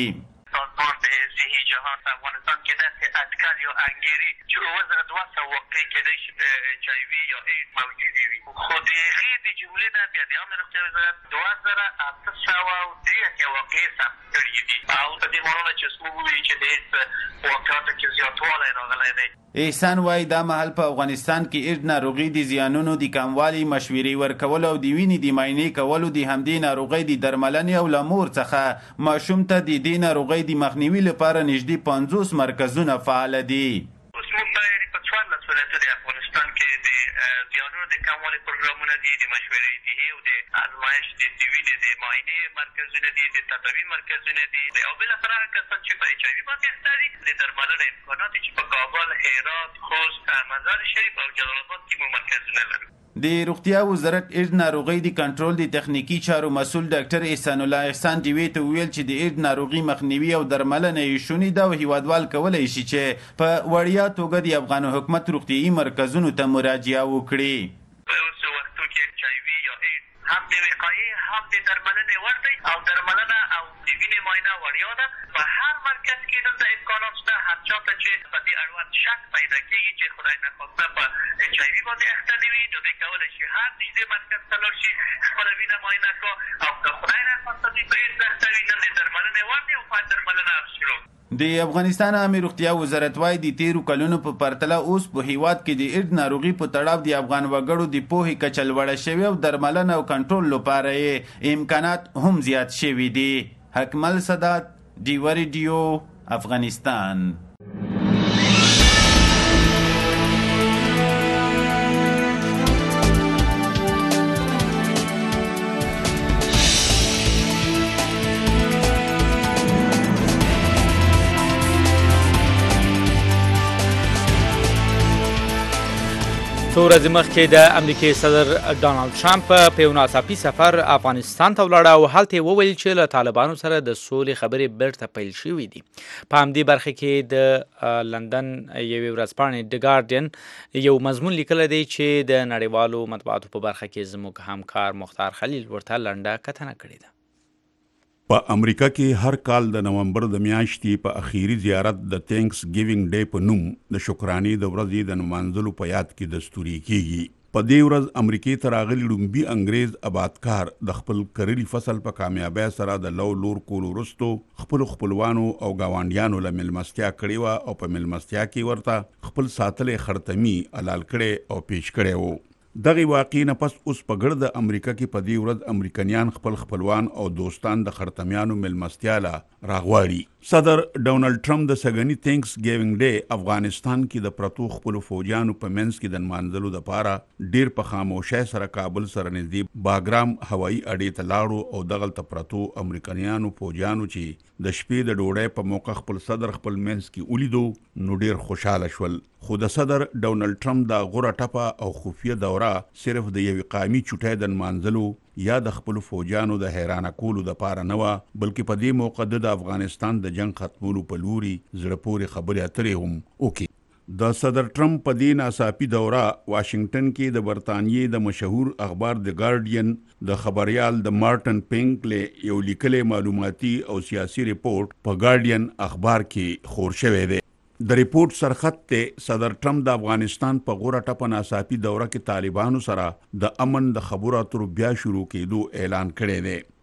صحی جهان افغانستان کې داسې اټکل یا انګیري چې اووه زره دوه سوه واقع کېدای شي اچ آی وي یا ایډز موجودې وي. خو د هغې د جملې نه بیا د عامه روغتیا وزارت دوه زره اته سوه او درې اتیا واقعې ثبت کړي دي او په دې معنی چې څوک ووایي چې د ایډز واقعاتو کې زیاتوالی راغلی دی. احسان وايي دا مهال په افغانستان کې ایډز ناروغي د زیانونو د کموالي مشورې ورکولو او د وینې د معاینې کولو د همدې ناروغۍ د درملنې او له مور څخه ماشوم ته د دې ناروغۍ د مخنیوي لپاره نږدې پنځوس مرکزونه فعال دي. اوس موږ باید په څوارلس ولایتونو د افغانستان کې د زیانونو د کموالي پروګرامونه دي، د مشورې دي او د ازمایش د وینې د معاینې مرکزونه دي، د تداوي مرکزونه دي او بالاخره هغه کسان چې په ایچ آی وي باندې اخته دي د درملنې امکانات چې په کابل، هرات، خوست، مزار شریف او جلال آباد کې مو مرکزونه لرو. د روغتیا وزارت ایډز ناروغۍ د کنټرول د تخنیکی چارو مسؤل ډاکټر احسان الله احسان ډیوی ته ویل چې د ایډز ناروغي مخنیوي او درملنه یې شونې ده او هیوادوال کولی شي چې په وړیا توګه د افغان حکومت روغتیايي مرکزونو ته مراجعه وکړي. په اوس وختو کې ایچ آی وي یا ایډز هم د وقایې هم د درملنې وړ دی او درملنه او د وینې معاینه وړیا ده. په هر مرکز کې دلته امکانات شته. هر چا ته چې په دې اړوند شک پیدا کېږي چې خدای نخواسته په ایچ آی وي باندې اخته نه وي نو دوی کولی شي هر نږدې مرکز ته لاړ شي، خپله وینه معاینه کړو او که خدای نخواسته دوی په ایډز اخته وي نن د درملنې وړ دی او باید درملنه هم شروع. د افغانستان عامه روغتیا وزارت وايي د تیرو کلونو په پرتله اوس په هیواد کې د ایډز ناروغي په تړاو د افغان وګړو د پوهې کچه لوړه شوې او درملنه او کنټرول لپاره یې امکانات هم زیات شوي دي. اکمل سادات، ډیوه ریډیو، افغانستان. څو ورځې مخکې د امریکای صدر ډانلډ ټرمپ په یو ناڅاپي سفر افغانستان ته ولاړ او هلته یې وویل چې له طالبانو سره د سولې خبرې بیرته پیل شوې دي. په همدې برخه کې د لندن یوې ورځپاڼې د ګارډین یو مضمون لیکلی دی چې د نړیوالو مطبوعاتو په برخه کې زموږ همکار مختار خلیل ورته لنډه کتنه کړې ده. په امریکا کې هر کال د نومبر د میاشتې په اخیری زیارت د تینکس ګیوینګ ډے په نوم د شکرانې د ورځې د نمانځلو په یاد کې دستوري کیږي. په دې ورځ امریکې ته راغلي لومبي انګریز آبادکار د خپل کرلي فصل په کامیابۍ سره د لو لور کولو وروستو خپلو خپلوانو او ګاونډیانو له میلمستیا کړې وه او په میلمستیا کې ورته خپل ساتلی خرطمي حلال کړی او پیش کړی و. دغه واقعې نه پس اوس په ګرده امریکا کې په دې ورځ امریکایان خپل خپلوان او دوستان د خرطمیانو میلمستیا له راغواړي. صدر ډونالډ ټرمپ د سږني تینکس ګیوینګ ډے افغانستان کې د پرتو خپلو فوجیانو په منځ کې د نمانځلو دپاره ډیر په خاموشۍ سره کابل سره نږدې باګرام هوایي اډې ته لاړو او دغلته پرتو امریکایانو فوجیانو چې د شپې د ډوډۍ په موقع خپل صدر خپل منځ کې ولیدو نو ډیر خوشحاله شول. خو د صدر ډونالډ ټرمپ دا غوره ټپه او خفیه دوره صرف د یوې قامي چوټۍ د نمانځلو یا د خپلو فوجیانو د حیرانه کولو دپاره نه وه، بلکې په دې موقع د افغانستان د جنگ ختمولو په لوري زړه پورې خبرې اترې هم وکړي. د صدر ټرمپ په دې ناڅاپي دوره واشنگټن کې د برطانیې د مشهور اخبار د ګارډین د خبریال د مارټن پینکلې یو لیکلی معلوماتي او سیاسي ریپورت په ګارډین اخبار کې خور شوی دی. د ریپورت سرخط ته صدر ټرمپ د افغانستان په غوره ټپه ناڅاپي دوره کې طالبانو سره د امن د خبرو اترو بیا شروع کېدو اعلان کړی دی.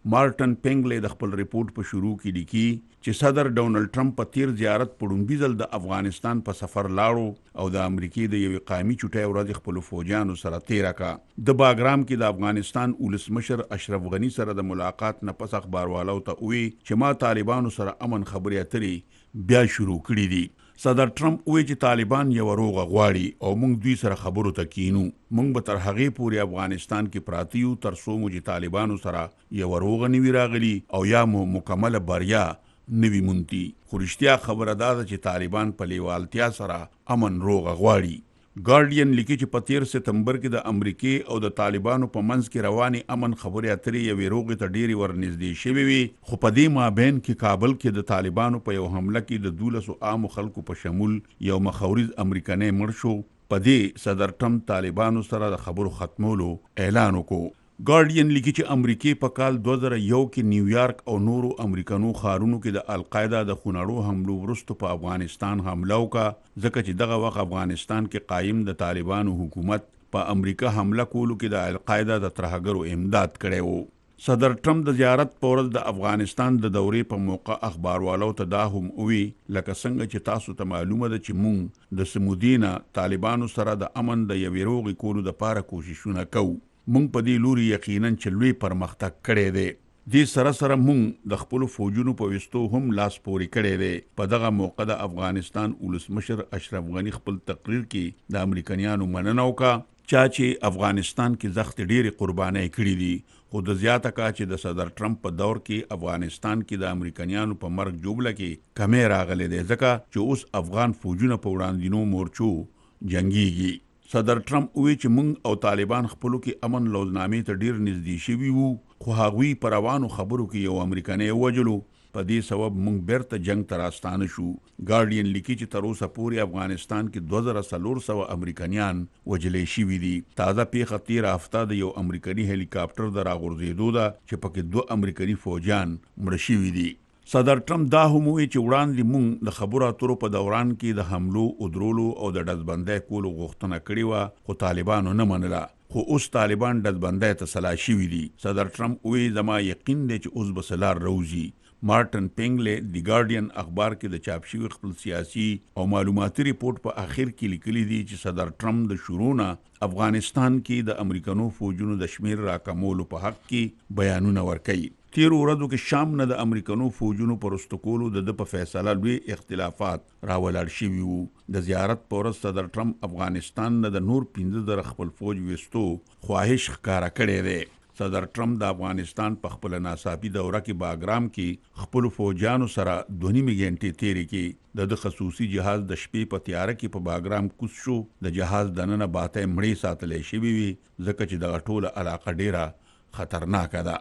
مارټن پینګلې د خپل ریپورت په شروع کې لیکي چې صدر ډونالد ټرمپ په تیر زیارت په لومړي ځل د افغانستان په سفر لاړو او د امریکای د یوې قومي چوټۍ ورځ خپل فوجانو سره تیره کړه. د باګرام کې د افغانستان ولسمشر اشرف غنی سره د ملاقات نه پس اخباروالو ته وی چې ما طالبانو سره امن خبرې اترې بیا شروع کړې دي. صدر ټرمپ وی چې طالبان یو روغه غواړي او موږ دوی سره خبرو ته کینو. موږ به تر هغې پورې افغانستان کې پراته یو تر څو مو چې طالبانو سره یو روغه نوي راغلي او یا مو مکمله بریا نوي مونتی. خو رښتیا خبره دا ده چې طالبان په لیوالتیا سره امن روغه غواړي. ګارډین لیکي چې په تیر سپتمبر کې د امریکای او د طالبانو په منځ کې رواني امن خبرې اترې یوې روغې ته ډېرې ورنږدې شوې وي، خو په دې مابین کې کابل کې د طالبانو په یو حمله کې د دولسو عامو خلکو په شمول یو مخاورز امریکنی مړ شو. په دې صدر ټرمپ طالبانو سره د خبرو ختمولو اعلان وکړو. ګارډین لیکي چې امریکای په کال دوه زره یو کې نیویارک او نورو امریکنو ښارونو کې د القاعده د خونړو حملو وروسته په افغانستان حمله وکړه، ځکه چې دغه وخت افغانستان کې قایم د طالبانو حکومت په امریکا حمله کولو کې د القاعده د ترهګرو امداد کړی و. صدر ټرمپ د زیارت په ورځ د افغانستان د دورې په موقع اخباروالو ته دا هم وی لکه څنګه چې تاسو ته معلومه ده چې مونږ د سمودینا طالبانو سره د امن د یوې روغې کولو دپاره کوششونه کوو. مونږ په دې لوري یقینا چې لوی پرمختګ کړی دی. دې سره سره مونږ د خپلو فوجونو په ویستو هم لاس پورې کړی دی. په دغه موقع د افغانستان ولسمشر اشرف غنی خپل تقریر کې د امریکنیانو مننه وکړه چا چې افغانستان کې زخت ډېرې قربانۍ کړي دي، خو د زیاته کا چې د صدر ټرمپ په دور کې افغانستان کې د امریکنیانو په مرګ جوړه کې کمې راغلي دی، ځکه چې اوس افغان فوجونه په وړاندینو مورچو جنگيږي. صدر ټرمپ وی چې موږ او طالبان خپلو کې امن لوزنامې ته ډیر نږدې شوي وو، خو هغوی په روانو خبرو کې یو امریکنی ووجلو. په دې سبب موږ بیرته جنگ ته راستانه شو. ګارډین لیکي چې تر اوسه پورې افغانستان کې دوه زره څلور سوه امریکنیان وجلې شوي دي. تازه پیښه تېره هفته د یو امریکني هلیکاپټر د راغورځېدو ده چې پکې دوه امریکني فوجیان مړه شوي دي. صدر ټرمپ دا هم وی چې وړاندې موږ د خبرو اترو په دوران کې د حملو ودرولو او د ډزبندۍ کولو غوښتنه کړې وه، خو طالبانو نه منله. خو اوس طالبان ډزبندۍ ته سلا شوي دي. صدر ټرمپ وی زما یقین دی چې اوس به سلار روزي. مارټن پینګلې د ګارډین اخبار کې د چاپ شوي خپل سیاسي او معلوماتي ریپورت په اخر کې لیکلي دي چې صدر ټرمپ د شروع نه افغانستان کې د امریکنو فوجونو د شمیر راکمولو په حق کې بیانونه ورکوي. تیرو ورځو کې شام نه د امریکنو فوجونو په رستو کولو د ده په فیصله لوی اختلافات راولاړ شوي وو. د زیارت په ورځ صدر ټرمپ افغانستان نه د نور پنځه زره خپل فوج ویستو خواهش ښکاره کړی دی. صدر ټرمپ د افغانستان په خپل ناڅاپي دوره کې باګرام کې خپل فوجانو سره دوه نیمې غنټې تیرې کې د خصوصي جهاز د شپې په تیاره کې په باګرام کوز شو. د جهاز دننه باطې مړې ساتلې شوي وي، ځکه چې دغه ټوله علاقه ډیره خطرناکه ده.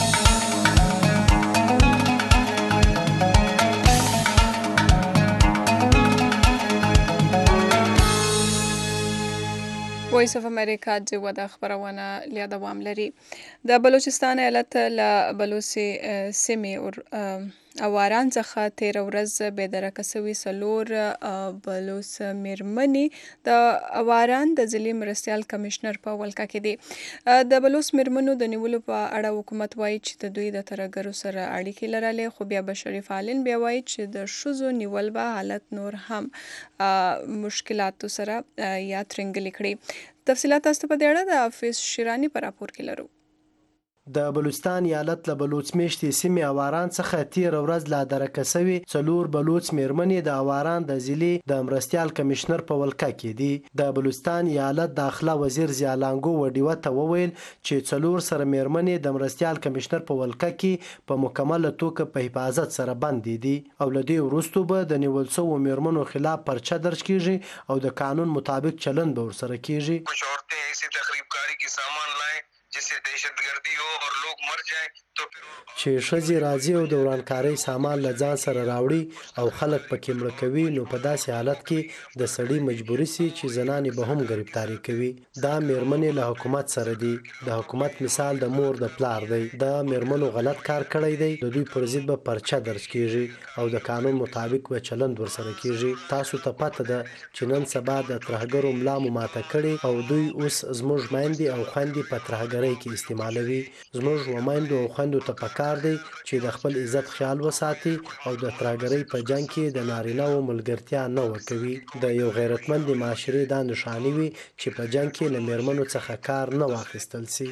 وایس اف امریکا جوه د خبرونه لیا دوام لري. د بلوچستان ایالت له بلوچي سیمې اواران څخه تیر ورځ به درکه سوي سلور بلوچ میرمنې د اواران د ضلع مرستیال کمشنر په ولکه کې دي. د بلوچ میرمنو د نیولو په اړه حکومت وایي چې د دوی د ترهګرو سره اړیکې لرلې، خو بیا بشري فعالین بیا وایي چې د ښځو نیول به حالت نور هم مشکلاتو سره یا ترنګلې کړي. تفصیلات تاسو په دې اړه د حافظ شیرانی په راپور کې لرو. د بلوچستان ایالت له بلوچ میشتې سیمې اواران څخه تیر ورځ لا درکه سوي څلور بلوچ میرمنې د اواران د ضلع د مرستیال کمشنر په ولکه کې دي. د بلوچستان ایالت داخله وزیر ضیالانګو وډیوه ته وویل چې څلور سره میرمنې د مرستیال کمشنر په ولکه کې په مکمله توګه په حفاظت سره بندي دي او له دې وروسته به د نیول شوو میرمنو خلاف پرچه درج کیږي او د قانون مطابق چلند به ورسره کیږي. کچھ عورتیں ایسی تخریب کاری کی سامان لائیں جسے دہشت گردی ہو اور لوگ مر جائیں تو چې ښځې راځي او د ورانکارۍ سامان له ځان سره راوړي او خلک پکې مړه کوي، نو په داسې حالت کې د سړي مجبوري سي چې زنانې به هم ګرفتاري کوي. دا میرمنې له حکومت سره دي. د حکومت مثال د مور د پلار دی. دا میرمنو غلط کار کړی دی. د دوی پر ضد به پرچه درج کیږي او د قانون مطابق به چلند ورسره کیږي. تاسو ته پته ده چې نن سبا د ترهګرو ملا مو ماته کړي او دوی اوس زموږ میندې او خویندې په ترهګرۍ ترهګرۍ کې استعمالوي. زموږ ومایندو او خویندو ته پکار دی چې د خپل عزت خیال وساتي او د ترهګرۍ په جنګ کې د نارینه‌و ملګرتیا نه ورکوي. د یو غیرتمند معاشرې دا نښانې وي چې په جنګ کې له میرمنو څخه کار نه واخیستل سي.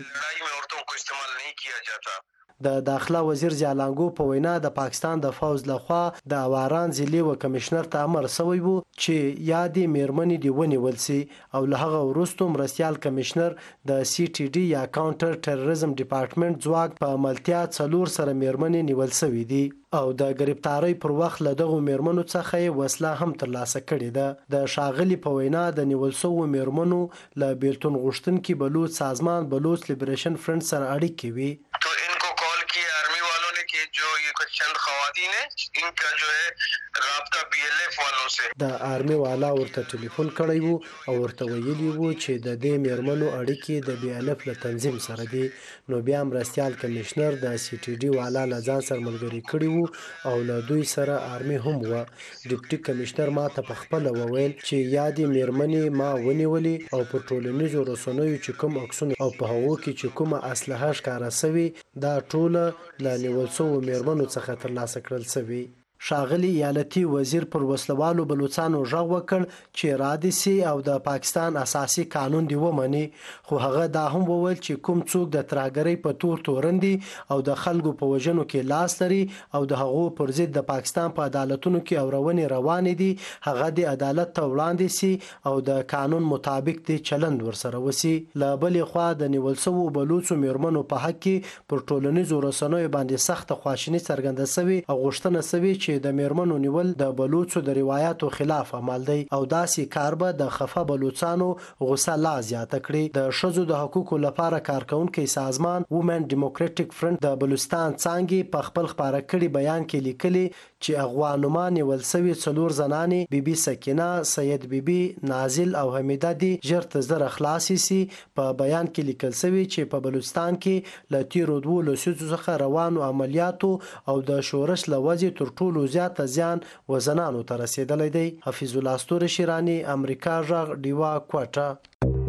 د داخله وزیر ضیالانګو په وینا د پاکستان د فوز لخوا د اواران ضلعي و کمشنر ته امر شوی وو چې یادې میرمنې دې ونیول سي او له هغه وروسته مرستیال کمشنر د سی ټي ډي یا کاونټر ټیرریزم ډپارټمنټ ځواک په عملتیا څلور سره میرمنې نیول شوې دي او د گرفتاری پر وخت له دغو میرمنو څخه یې وسله هم ترلاسه کړې ده. د ښاغلي په وینا د نیول شوو میرمنو له بیلتون غوښتونکي بلوچ سازمان بلوچ لیبریشن فرنټ سره اړیکې وي. जो ये कुछ चंद खवातीन है इनका जो है राब्ता बी एल एफ वालों से د آرمي والا ورته ټلیفون کړی وو او ورته ویلي وو چې د دې میرمنو اړیکې د بی ال اف له تنظیم سره دي. نو بیا مرستیال کمشنر د سی ټي ډي والا له ځان سره ملګري کړي وو او له دوی سره آرمي هم وه. ډیپټي کمشنر ما ته په خپله وویل چې یادې میرمنې ما ونیولې او په ټولنیزو رسنیو چې کوم عکسونه او په هغو کې چې کومه اسلحه ښکاره سوې دا ټوله له نیول شوو میرمنو څخه ترلاسه کړل سوي. ښاغلي ایالتي وزیر پر وسلوالو بلوچستانو غږ وکړ چې رادې سي او د پاکستان اساسي قانون دی ومني، خو هغه دا هم وویل چې کوم څوک د ترهګرۍ په تور تورن دي او د خلکو په وژنو کې لاس لري او د هغو پر ضد د پاکستان په عدالتونو کې اورونې روانې دي هغه د عدالت ته وړاندې سي او د قانون مطابق دی چلند ورسره وسی. له بلې خوا د نیول شوو بلوچو میرمنو په حق کې پر ټولنیزو رسنیو باندې سخت خواشیني څرګنده سوي او غوښتنه سوي چې د میرمنو نیول د بلوچو د روایتو خلاف عمل دی او داسې کار به د خفه بلوچانو غصه لا زیاته کړي. د ښځو د حقوقو لپاره کارکونکي سازمان وومن ډیموکراټیک فرنټ د بلوچستان څانګې په خپل خپاره کړي بیان کې لیکلي چې اغوانما نیول سوي څلور زنانې بیبي سکینه، سید بیبي، نازل او حمیده دي ژر تر ژره خلاصې سي. په بیان کې لیکل سوي چې په بلوچستان کې له تیرو دوو لسیزو څخه روانو عملیاتو او د شورش له وجې تر ټولو زیاته زیان وزنانو ته رسیدلی دی. حفیظ الله ستوری شیرانی، امریکا غږ، ډیوا کوټه.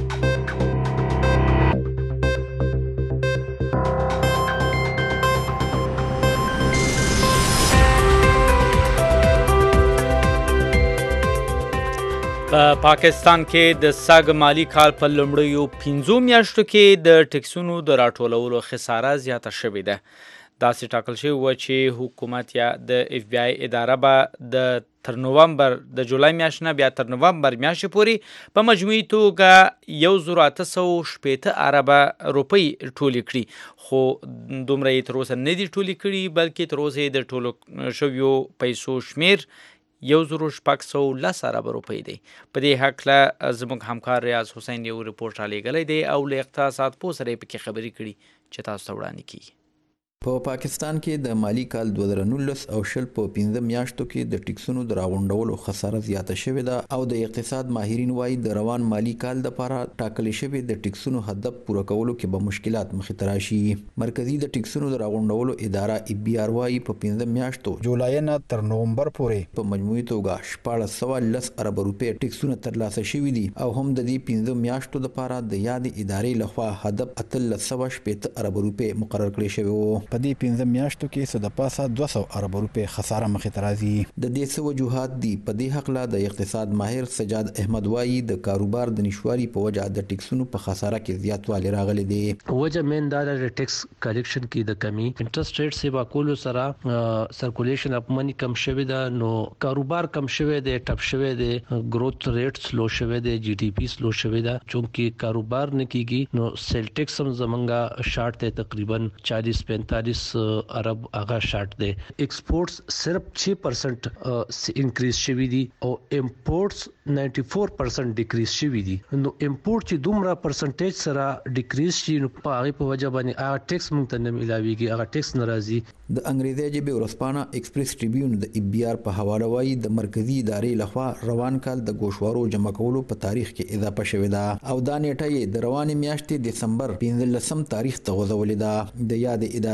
په پاکستان کې د سږ مالی کال په لومړیو پنځو میاشتو کې د ټکسونو د راټولولو خساره زیاته شوې ده. داسې ټاکل شوی و چې حکومت یا د اف بی آی اداره به د تر نومبر د جولای میاشت نه بیا تر نومبر میاشتې پورې په مجموعي توګه یو زر اته سوه شپېته اربه روپۍ ټولې کړي، خو دومره یې تر اوسه نه دي ټولې کړي بلکې تر اوسه یې د ټولو شویو پیسو شمیر یو زر شپږ سوه لس اربه روپۍ دی. په دې هکله زموږ همکار ریاض حسین یو رپورټ رالیږلی دی او له اقتصاد پوه سره یې پکې خبرې کړي چې تاسو ته وړاندې کیږي. په پاکستان کې د مالی کال دوه زره نولس او شل په پنځه میاشتو کې د ټکسونو د راغونډولو خساره زیاته شوې ده او د اقتصاد ماهرین وایي د روان مالی کال لپاره ټاکلې شوې د ټکسونو هدف پوره کولو کې به مشکلات مخې ته راشي. مرکزي د ټکسونو د راغونډولو اداره ای بي آر وایي په پنځه میاشتو جولای نه تر نومبر پورې په مجموعي توګه شپاړس سوه لس اربه روپۍ ټکسونه ترلاسه شوي دي او هم د دې پنځه میاشتو لپاره د یادې ادارې لخوا هدف اتلس سوه شپېته اربه روپۍ مقرر کړی شوی و. په دې پنځه میاشتو کې څه د پاسه دوه سوه اربه روپۍ خساره مخې ته راځي. د دې څه وجوهات دي په دې هکله د اقتصاد ماهر سجاد احمد وایي د کاروبار د نشواري په وجه د ټکسونو په خساره کې زیاتوالی راغلی دی. وجه مین دا د ټکس کلیکشن کې د کمی انټرست ریټ سیوا کولو سره سرکولیشن اپ منی کم شوی ده، نو کاروبار کم شوی دی، ټپ شوی دی، گروث ریټ سلو شوی دی، جی ډی پی سلو شوی ده. چونکه کاروبار نه کیږي نو سیل ټکس هم زمونږه شارټ ته تقریبا چالیس پینتالیس ارب هغه شارټ دی. ایکسپورټس صرف چھ پرسنٹ انکریز شوی دي او امپورټس نائنٹی فور پرسنٹ ډیکریز شوی دي. نو امپورټ چې دومره پرسنټیج سره ډیکریز شي نو په هغه په وجه باندې هغه ټیکس مونږ ته نه ملاويږي، هغه ټیکس ناراضي. د انګریزي ژبې ورځپاڼه ایکسپریس ټریبیون د ای بي آر په حواله وایي د مرکزی ادارې لخوا روان کال د ګوشوارو جمع کولو په تاریخ کې اضافه شوې ده او دا نیټه یې د روانې میاشتې دسمبر پنځلسم تاریخ ته غځولې ده. د یاد ادارې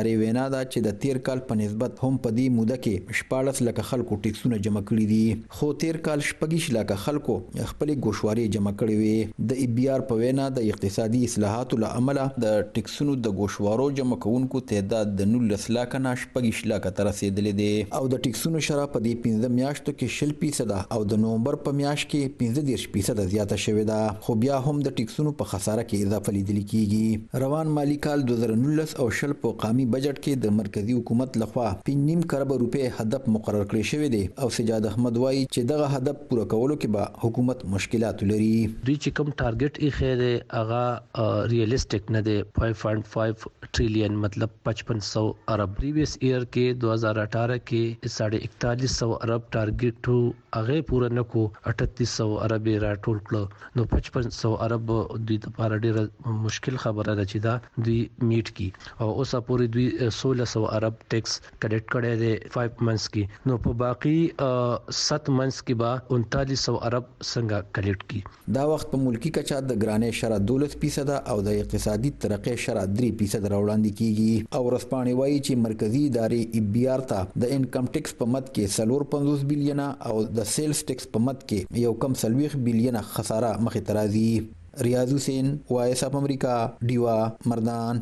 ادارې وینا ده چې د تیر کال په نسبت هم په دې موده کې شپاړس لکه خلکو ټیکسونه جمع کړي دي، خو تیر کال شپږ لکه خلکو خپل ګوشواري جمع کړي وي. د ای بي آر په وینا د اقتصادي اصلاحاتو له امله د ټیکسونو د ګوشوارو جمع کوونکو تعداد د نولس لکه نه شپږ لکه ته رسیدلې دی او د ټیکسونو شرح په دې پنځه میاشتو کې شل فیصده او د نومبر په میاشت کې پنځه دېرش فیصده زیاته شوې ده، خو بیا هم د ټیکسونو په خساره کې اضافه لیدل کیږي. روان مالی کال دوه زره نولس او شل په قومي بجټ کې د مرکزی حکومت لخوا پنځه نیم کروڑ روپۍ هدف مقرر کړی شوی دی او سجاد احمد وایي چې دغه هدف پوره کولو کې به حکومت مشکلات لري. دوی چې کوم ټارګټ یې خېره هغه ریالستیک نه دی. پنځه پوینټ پنځه ټریلیون مطلب پچپن سو ارب. پریویس ایئر کې دوه هزار اٹھارہ کې ساڑھے اکتالیس سو ارب ټارګټ هغه پوره نکو، اٹھتیس سو ارب راټول کړو، نو پچپن سو ارب دوی لپاره ډېره مشکل خبره ده چې دا دوی میټ کی او اوس پورې دوی سولہ سو ارب ټیکس کلیکټ کړي دي پنځه منث کې، نو په باقی سات منث کې به انتالیس سو ارب څنګه کلیکټ کی. دا وخت په ملکی کچا د ګرانې شرح دولس فیصد او د اقتصادي ترقې شرح درې فیصد راوړاندې کیږي او رسپانې وایي چې مرکزی ادارې ای بي آر ته د انکم ټیکس په مد کې څلور پنځوس بیلیونه او د سیلز ټیکس په مد کې یو کم څلوېښت بیلیونه خساره مخې ته راځي. ریاض حسین، وایس اف امریکا، ډیوا، مردان.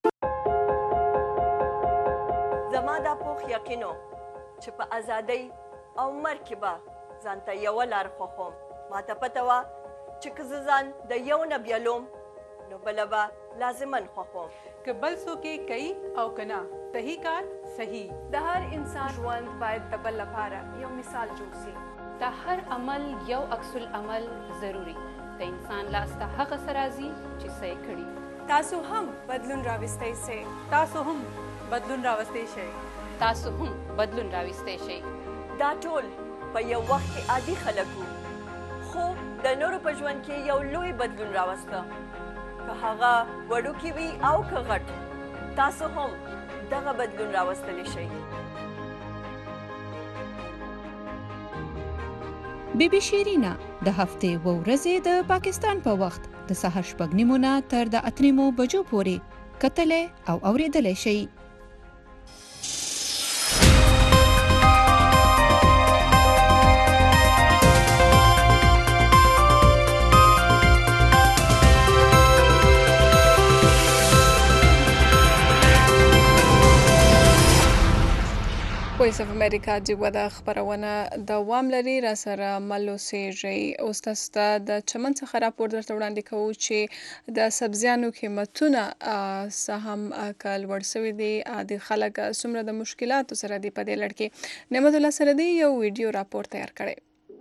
زما دا پوخ یقینو چې په ازادۍ او مرګ کې به ځان ته یوه لار خوښوم. ماته پته وه چې که زه ځان د یو نه بیلوم نو بله به لازمن خوښوم. که بل څوک یې کوي او که نه، صحیح کار صحیح. د هر انسان ژوند باید د بل لپاره یو مثال جوړ سي. د هر عمل یو عکس العمل ضروري. د انسان لاس ته هغه څه راځي چې څه یې کړي. تاسو هم بدلون راوستی سئ. تاسو هم بدلون راوستی شئ. تاسو هم بدلون راوستی شئ. دا ټول په یو وخت کې عادي خلک وو، خو د نورو په ژوند کې یو لوی بدلون راوسته، که هغه وړوکی وي او که غټ. تاسو هم دغه بدلون راوستلی شئ. بی بی شیرینا د هفتې و ورځې د پاکستان په وخت د سهار شپږ نیمو نه تر د اته نیمو بجو پورې کتلی او اوریدلی شئ. وایس اف امریکا جوه د خبرونه دوام لري. را سره مل اوسېږئ. اوس تاسو ته د چمن څخه راپور درته وړاندې کوو چې د سبزیانو قیمتونه څه هم که لوړ سوي دي، د خلک څومره د مشکلاتو سره دي په دې لړ کې. نعمت الله سردي یو ویډیو راپور تیار کړی.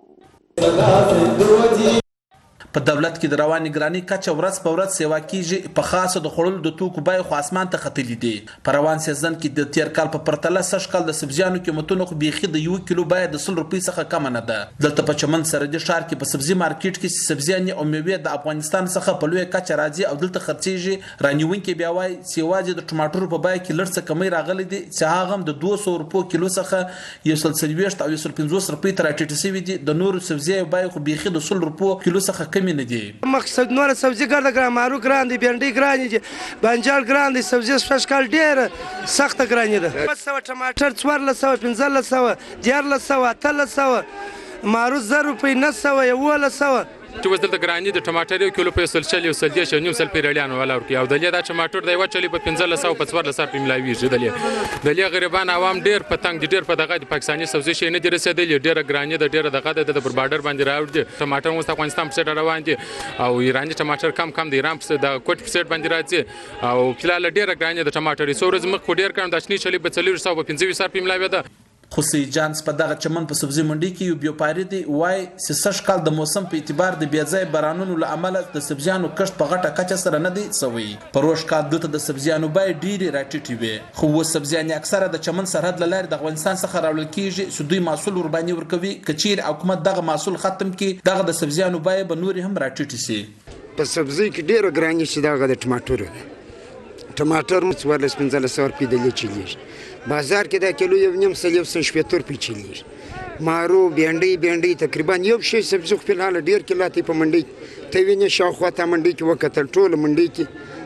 په دولت کې د رواني ګرانی کچه ورځ په ورځ سیوا کیږي. په خاصه د خړل د توکو بای خو اسمان ته ختلې دي. په روان سیزن کې د تیر کال په پرتله سږ کال د سبزیانو قیمتونه خو بيخي د یو کیلو بای د سل روپۍ څخه کم نه ده. دلته په چمن سره د ښار کې په سبزی مارکیټ کې سبزیانې او میوې د افغانستان څخه په لوی کچه راځي او دلته خرڅېږي. رانیونکي بیا وایي سیواجه د ټماټرو په بای کې لړ څه کمی راغلي دي چې هغه هم د دوه سوه روپو کیلو څخه یو سل څلوېښت او یو سل پنځوس روپۍ ته راټیټې سوي دي. د نورو سبزیو بای خو بيخي د سل روپو کیلو څخه کمی نه دي. مقصد نور سبزی ګرد ګرام مارو ګران دي، بینډي ګران دي، بنجال ګران دي. سبزی سپیش کال ډېر سخت ګران دي. سو ټماټر څوارلس سوه پنځلس سوه دیارلس سوه اتلس سوه مارو زر روپۍ نه سوه یولس سوه چې اوس دلته ګراني د ټماټر یو کیلو په سل شل یو سل دېرش نیم سل پیرلیان ولا ورکي او دلې دا ټماټر د یو چلی په پنځلس سوه په څوارلس سوه په ملاویږي. دلې دلې غریبان عوام ډېر په تنګ دي، ډېر په دغه د پاکستاني سبزي شي نه دي رسېدلي. ډېره ګراني د ډېره دغه د پر بارډر باندې راوړي. ټماټر اوس افغانستان په سر روان دي او ایراني ټماټر کم کم د ایران په د کوټ په سر باندې راځي او فلال ډېره ګراني د ټماټر سورز مخ ډېر کم د شنی چلی په څلور سوه په پنځه سوه په ملاوي ده. خوسی جانس په دغه چمن په سبزی منډي کې یو بیوپاری دی وای چې سږ کال د موسم په اعتبار د بیځای بارانونو له امله د سبزیانو کښت په غټه کچه سره نه دی سوی. په روش کال دته د سبزیانو بای ډیری راټیټي وي، خو و سبزیانې اکثره د چمن سرحد لاره د افغانستان څخه راوړل کیږي چې دوی محصول ور باندې ورکوي. کچیر حکومت دغه محصول ختم کړي دغه د سبزیانو بای به نور هم راټیټي سي. په سبزی کې ډیره ګراني شي دغه د ټماټر ټماټر مو څوارلس پنځلس سوه روپۍ دلې چلیږي. بازار کې دا کیلو یو نیم سل یو سل شپېته روپۍ چلیږي. مارو بینډۍ بینډۍ تقریبا یو شی سبزي خو فلحال ډېر کیلات په منډۍ ته وینې شاوخوا ته منډۍ کې وکتل ټوله منډۍ کې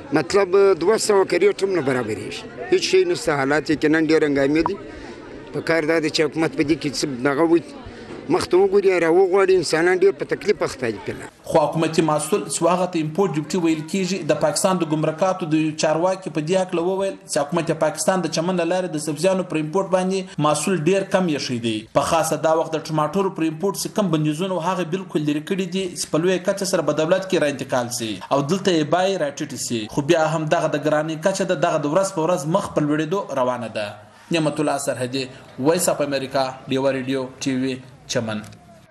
مطلب دوه سوه کریټ هم نه برابرېږي، هېڅ شی نشته. حالات یې کې نن ډېر هنګامې دي. په کار دا دی چې حکومت په دې کې څه دغه وي مخته وګوري، راوغواړي. انسانان ډېر په تکلیف اخته دي. پله خو حکومتي مسؤل چې هغه ته امپورټ ډیوټي ویل کېږي د پاکستان د ګمرکاتو د چارواکي په دې هکله وویل چې حکومت پاکستان د چمن له لارې د سبزیانو پر امپورټ باندې مسؤل ډېر کم یې دی. په خاصه دا وخت د ټماټرو پر امپورټ چې کم بندیزونه هغه بالکل لرې کړي دي چې په لویه کچه سره په دولت کې را انتقال سي او دلته یې بای راټیټ سي. خو بیا هم دغه د ګرانۍ کچه د دغه د ورځ په ورځ مخ په لوړېدو روانه ده. نعمت الله سرحدي، وایس اف امریکا، ډیوا ریډیو ټي وي، چمن.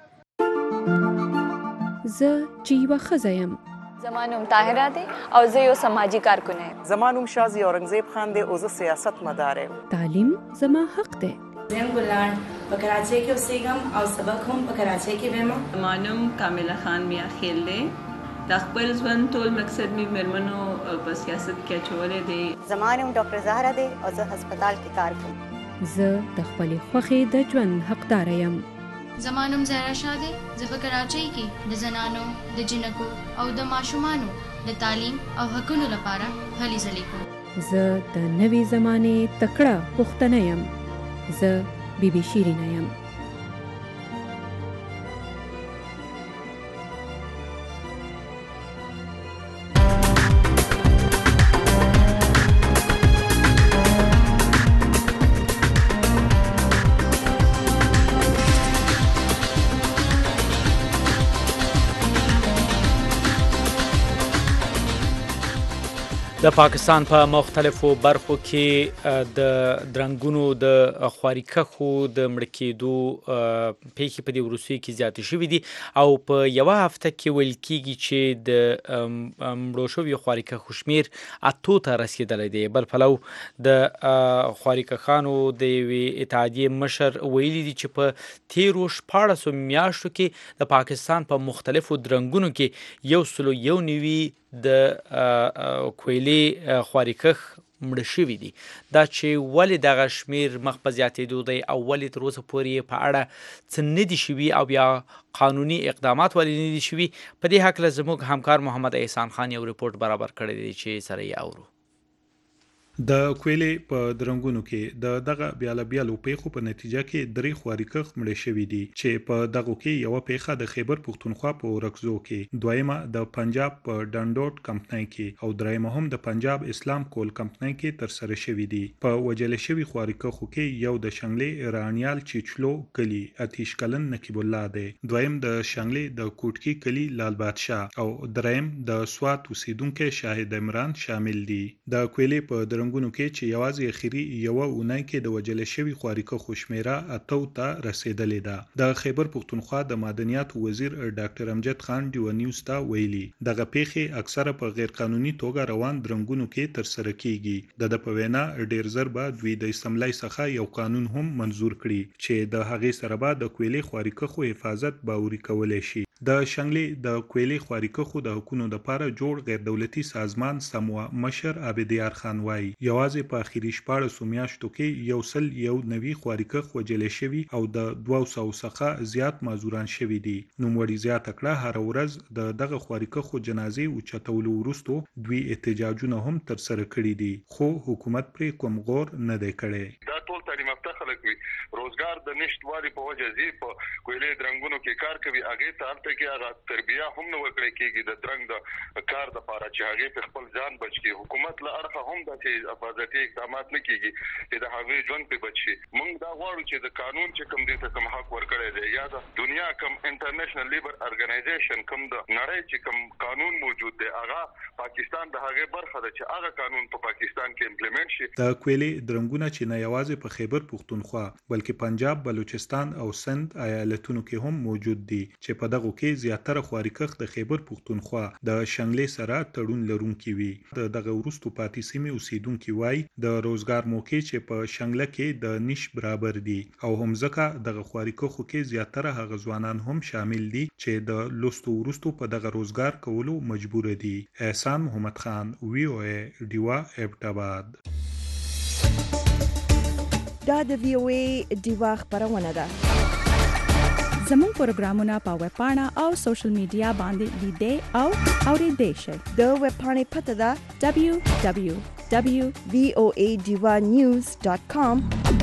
زه چې یوه ښځه یم. زما نوم طاهره دی او زه یو سماجي کارکونه یم. زما نوم شازي اورنګزیب خان دی او زه سیاست مدار یم. تعلیم زما حق دی. زه ګلان په کراچۍ کې اوسېږم او سبق هم په کراچۍ کې وایم. زما نوم کامله خان میا خیل دی. د خپل ژوند ټول مقصد مې مېرمنو په سیاست کې اچولی دی. زما نوم ډاکټر زهره دی او زه هسپتال کې کار کوم. زه د خپلې خوښې د ژوند حقداره یم. زما نوم زهرا شاه دی. زه په کراچۍ کې د زنانو د جنکو او د ماشومانو د تعلیم او حقونو لپاره هلې ځلې کوم. زه د نوې زمانې تکړه پښتنه یم. زه بی بی شیرینه یم. د پاکستان په مختلفو برخو کې د درنګونو د خواریکښو د مړه کېدو پیښې په دې وروستیو کې زیاتې شوي دي او په یوه هفته کې ویل کېږي چې د مړو شویو خواریکښو شمېر اتو ته رسېدلی دی. بل پلو د خواریکښانو د یوې اتحادیې مشر ویلي دي چې په تېرو شپاړسو میاشتو کې د پاکستان په مختلفو درنګونو کې یو سلو یو نوي د کویلې خواریکښ مړه شوي دي. دا چې ولې دغه شمېر مخ په زیاتېدو دی او ولې تر اوسه پورې په اړه څه نه دي شوي او بیا قانوني اقدامات ولې نه دي شوي، په دې هکله زموږ همکار محمد احسان خان یو رپورټ برابر کړی دی چې سره یې اورو. د کویلې په درنګونو کې د دغه بیاله بیالو پیښو په نتیجه کې درې خواریکښ مړه شوي دي چې په دغه کې یوه پیښه د خیبر پښتونخوا په ورکزو کې، دویمه د پنجاب په ډنډوټ کمپنۍ کې او دریمه هم د پنجاب اسلام کول کمپنۍ کې ترسره شوي دي. په وجل شوي خواریکښو کې یو د شنګلې رانیال چیچلو کلی اتیش کلن نقیب الله دی، دویم د شنګلې د کوټکی کلی لال بادشاه او دریم د سوات اوسیدونکو شاهد عمران شامل دي. د کویلې په رنګونو کې چې یوازې اخیری یوه اونۍ کې د وجل شوي خواریکښو شمیره اتو ته رسیدلې ده. د خیبر پښتونخوا د معدنیاتو وزیر ډاکټر امجد خان ډیو نیوز ته ویلي دغه پیښې اکثره په غیر قانوني توګه روان درنګونو کې ترسره کیږي. د د په وینا ډیر زر به دوی د اسمبلی څخه یو قانون هم منزور کړي چې د هغې سره به د کویلې خواریکښو حفاظت باوري کولی شي. د شنګلې د کویلې خواریکښو د حقوقو لپاره جوړ غیر دولتي سازمان سموا مشر عابدیار خان وایي یوازې په اخیری شپاړسو میاشتو کې یو سل یو نوي خواریکښ وجل شوي او د دوه سوه څخه زیات معذوران شوي دي. نوموړي زیاته کړه هر ورځ د دغه خواریکښو جنازې اوچتولو وروسته دوی احتجاجونه هم ترسره کړي دي خو حکومت پرې کوم غور نه دی کړی. دا ټول تعلیم یافته خلک وي، روزګار د نشټوالي په وجه زی په کویلې درنګونو کې کار کوي، هغه ته هلته کې هغه تربیه هم نه ورکړی کېږي د درنګ د کار لپاره چې هغه په خپل ځان بچ کړي. حکومت له اړخه هم د حفاظتي اقدامات نه کیږي چې د هغه ژوند په بچي. موږ دا غواړو چې د قانون چې کوم دي ته کوم حق ورکړی دی یا د دنیا کوم انټرنیشنل لیبر ارګنایزیشن کوم د نړۍ چې کوم قانون موجود دی هغه پاکستان د هغه برخه ده چې هغه قانون په پاکستان کې امپلیمنٹ شي. د کویلې درنګونه چې نه یوازې په خیبر پښتونخوا بلکې پنجاب، بلوچستان او سند ایالتونو کې هم موجود دي چې په دغه کې زیاتره خواریکښ د خیبر پښتونخوا د شنګلې سره تړون لرونکي وي. د دغه وروستو پاتې سیمې اوسیدونکي وایي د روزګار موقع چې په شنګله کې د نش برابر دي او هم ځکه دغه خواریکښو کې زیاتره هغه ځوانان هم شامل دي چې د لوستو وروستو په دغه روزګار کولو مجبور دي. احسان محمد خان، وی او ای، ډیوا ابټاباد. دا د وی او ای ډیوا خبرونه ده. زموږ پروګرامونه په ویب پاڼه او سوشل میډیا باندې لیدئ او اورېدئ شئ. د ویب پاڼې پته ده دبلیو دبلیو دبلیو وی او ای ډیوا نیوز ډاټ کام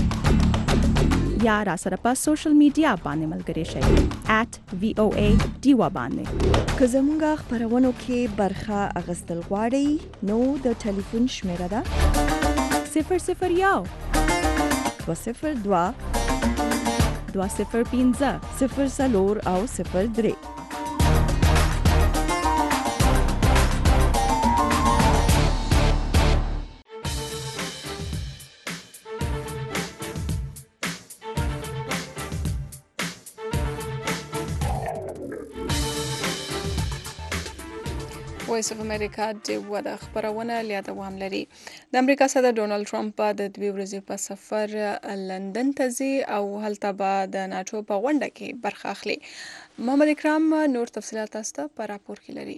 یا را سره په سوشل میډیا باندې ملګري شئ ایټ وی او ای ډیوا باندې. که زموږ خپرونو کې برخه اخیستل غواړئ نو د ټلیفون شمیره ده صفر صفر یو دوه صفر دوه دوه صفر پنځه صفر څلور او صفر درې. وایس اف امریکا د وده خبرونه لیا دوام لري. د امریکا صدر ډونالد ټرمپ د دوی ورځې په سفر لندن ته ځي او هلته به د ناټو په غونډه کې برخه اخلي. محمد اکرام نور تفصیلات تاسو په راپور کې لري.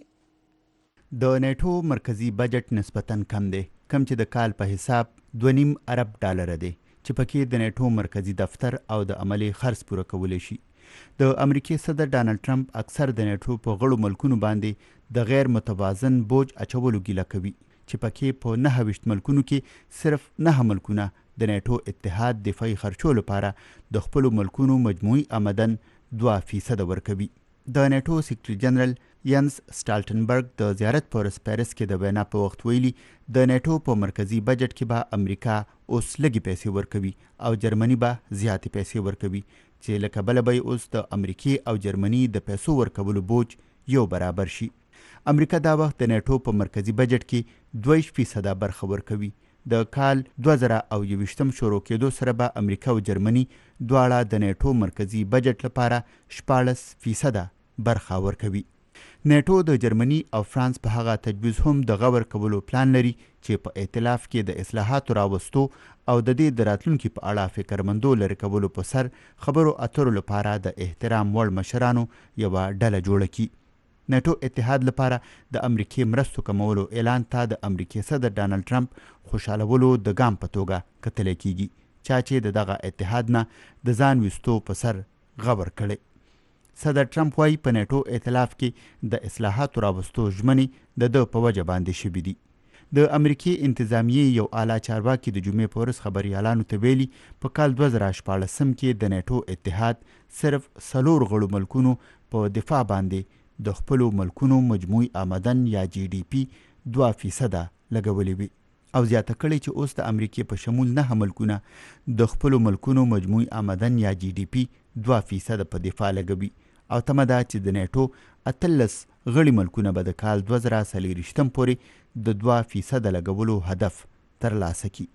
د ناټو مرکزی بجټ نسبتاً کم دی، کم چې د کال په حساب دوه نیم ارب ډالر دی چې پکې د ناټو مرکزی دفتر او د عملی خرڅ پوره کولی شي. د امریکای صدر ډانلډ ټرمپ اکثر د ناټو په غړو ملکونو باندې د غیر متوازن بوج اچولو ګیله کوي چې پکې په نهه ویشت ملکونو کې صرف نهه ملکونه د ناټو اتحاد دفاعي خرچو لپاره د خپلو ملکونو مجموعي آمدن دوه فیصد ورکوي. د ناټو سیکرټري جنرال ینس سټالټنبرګ د زیارت په ورځ پیرس کې د وینا په وخت ویلي د ناټو په مرکزی بجټ کې به امریکا اوس لږې پیسې ورکوي او جرمني به زیاتې پیسې ورکوي چې له کبله به اوس د امریکای او جرمني د پیسو ورکولو بوج یو برابر شي. امریکا دا وخت د ناټو په مرکزی بجټ کې دوه فیصد برخه ورکوي. د کال دوه زره او یوویشتم شروع کېدو سره به امریکا او جرمني دواړه د ناټو مرکزی بجټ لپاره شپاړس فیصد برخه ورکوي. ناټو د جرمني او فرانس په هغه تجویز هم د غور کولو پلان لري چې په ائتلاف کې د اصلاحاتو راوستو او د دې د راتلونکي په اړه فکرمندو لري کولو په سر خبرو اترو لپاره د احترام وړ مشرانو یوه ډله جوړه کړي. ناټو اتحاد لپاره د امریکای مرستو کمولو اعلان ته د امریکای صدر ډانلډ ټرمپ خوشالولو د ګام په توګه کتل کیږي چا چې د دغه اتحاد نه د ځان وستو په سر غور کړي. صدر ټرمپ وايي په ناټو ائتلاف کې د اصلاحاتو راوستو ژمنې د ده په وجه باندې شوي دي. د امریکای انتظامیې یو اعلی چارواکي د جمعې په ورځ خبریالانو ته ویلي په کال دوه زره شپاړسم کې د ناټو اتحاد صرف څلور غړو ملکونو په دفاع باندې د خپلو ملکونو مجموعي آمدن یا جی ډي پی دوه فیصده لګولې وي او زیاته کړې چې اوس د امریکای په شمول نه ملکونه د خپلو ملکونو مجموعي آمدن یا جی ډي پی دوه فیصده په دفاع لګوي او تمه ده چې د ناټو اتلس غړي ملکونه به د کال دوه زره څلوېښتم پورې د دوه فیصده لګولو هدف ترلاسه کړي.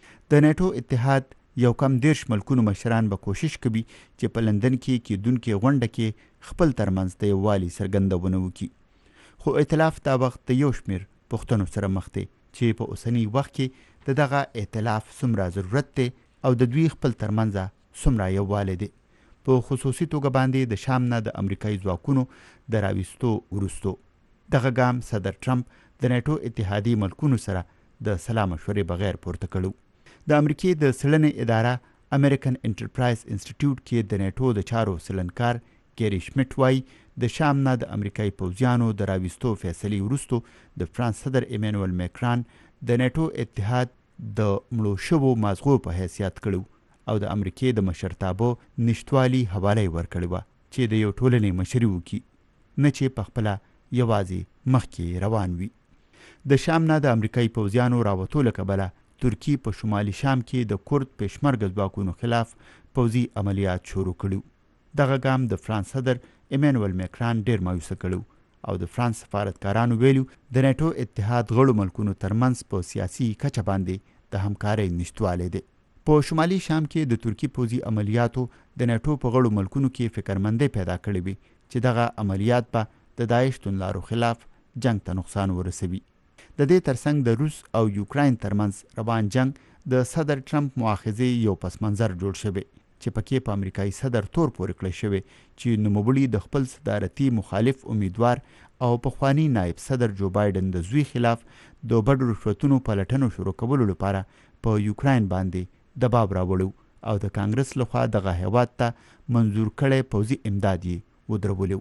د ناټو اتحاد یو کم دیرش ملکونو مشران به کوشش کوي چې په لندن کې کېدونکې غونډه کې خپل ترمنځ د یووالي څرګندونه وکړي. خو ائتلاف دا وخت د یو شمېر پوښتنو سره مخ دی چې په اوسني وخت کې د دغه ائتلاف څومره ضرورت دی او د دوی خپل ترمنځ څومره یووالی دی. په خصوصي توګه باندې د شام نه د امریکایي ځواکونو د راویستو وروستو دغه ګام صدر ټرمپ د ناټو اتحادي ملکونو سره د سلا مشورې بغیر پورته کړو. د امریکای د څېړنې اداره امریکن انټرپرایز انسټیټیوټ کې د ناټو د چارو څېړنکار ګیری شمیټ وایي د شام نه د امریکایي پوځیانو د راویستو فیصلې وروستو د فرانس صدر ایمانوئل میکران د ناټو اتحاد د مړو شوو مازغو په حیثیت کړو او د امریکای د مشرتابه نشتوالي حواله ورکړې وه چې د یو ټولنې مشري وکړي نه چې پخپله یوازې مخکې روان وي. د شام نه د امریکایي پوځیانو راوتو له کبله ترکی په شمالي شام کې د کورد پېشمرګه ځواکونو خلاف پوځي عملیات شروع کړي. دغه ګام د فرانس صدر ایمانوئل میکران ډېر مایوسه کړي او د فرانس سفارتکارانو ویلو د ناټو اتحاد غړو ملکونو ترمنځ په سیاسي کچه باندې د همکارۍ نشتوالی دی. په شمالي شام کې د ترکی پوځي عملیاتو د ناټو په غړو ملکونو کې فکرمندۍ پیدا کړې وي چې دغه عملیات به د داعش توندلارو خلاف جنگ ته نقصان ورسوي. د دې ترڅنګ د روس او یوکراین ترمنځ روان جنگ د صدر ټرمپ مؤاخذې یو پس منظر جوړ شوی چې پکې په امریکایي صدر تور پورې کړی شوی چې نوموړي د خپل صدارتي مخالف امیدوار او پخوانی نایب صدر جو بایدن د زوی خلاف د بډو رشوتونو پلټنو شروع کولو لپاره په یوکراین باندې دباو راوړو او د کانګرس لخوا دغه هیواد ته منظور کړی پوځي امداد یې ودرولو.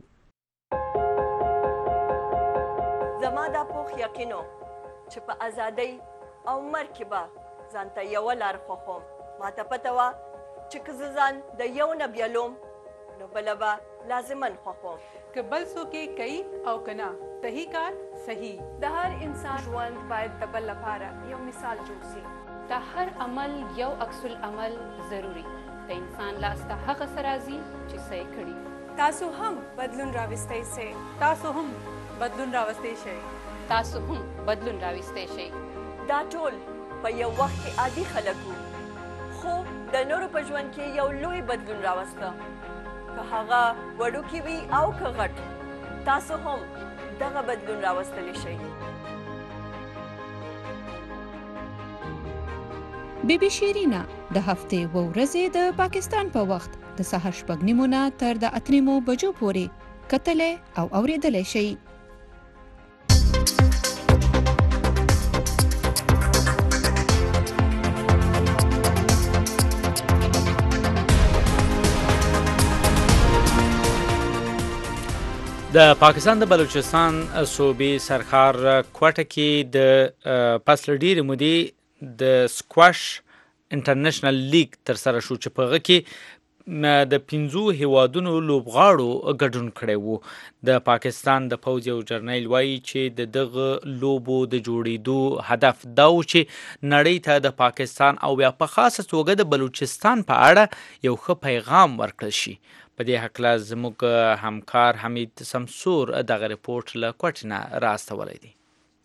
زما دا پوخ یقینو چې په ازادۍ او مرګ کې به ځان ته یوه لار خوښوم. ماته پته وه چې که زه ځان د یو نه بیلوم نو بله به لازماً خوښوم. که بل څوک یې کوي او که نه صحیح کار صحیح. د هر انسان ژوند باید د بل لپاره یو مثال جوړ شي. د هر عمل یو عکس العمل ضروري. د انسان لاس ته هغه څه راځي چې څه یې کړي. تاسو هم بدلون راوستی سئ. تاسو هم بدلون راوستی شئ. تاسو هم بدلون راوستی شئ. دا ټول په یو وخت کې عادي خلک وو، خو د نورو په ژوند کې یو لوی بدلون راوسته. که هغه وړوکی وي او که غټ، تاسو هم دغه بدلون راوستلی شئ. بی بی شیرینا د هفتې و ورځې د پاکستان په وخت د سهار شپږ نیمو نه تر د اته نیمو بجو پورې کتلی او اورېدلی شئ. د پاکستان د بلوچستان صوبې سرکار کوټه کې د پس له ډېرې مودې د سکواش انټرنیشنل لیګ ترسره شو چې په هغه کې د پنځو هیوادونو لوبغاړو ګډون کړی و. د پاکستان د پوځ یو جرنیل وایي چې د دغه لوبو د جوړېدو هدف دا و چې نړۍ ته د پاکستان او بیا په خاصه توګه د بلوچستان په اړه یو ښه پیغام ورکړل شي. په دې هکله زموږ همکار حمید سمسور دغه رپورټ له کوټې نه راستولی دی.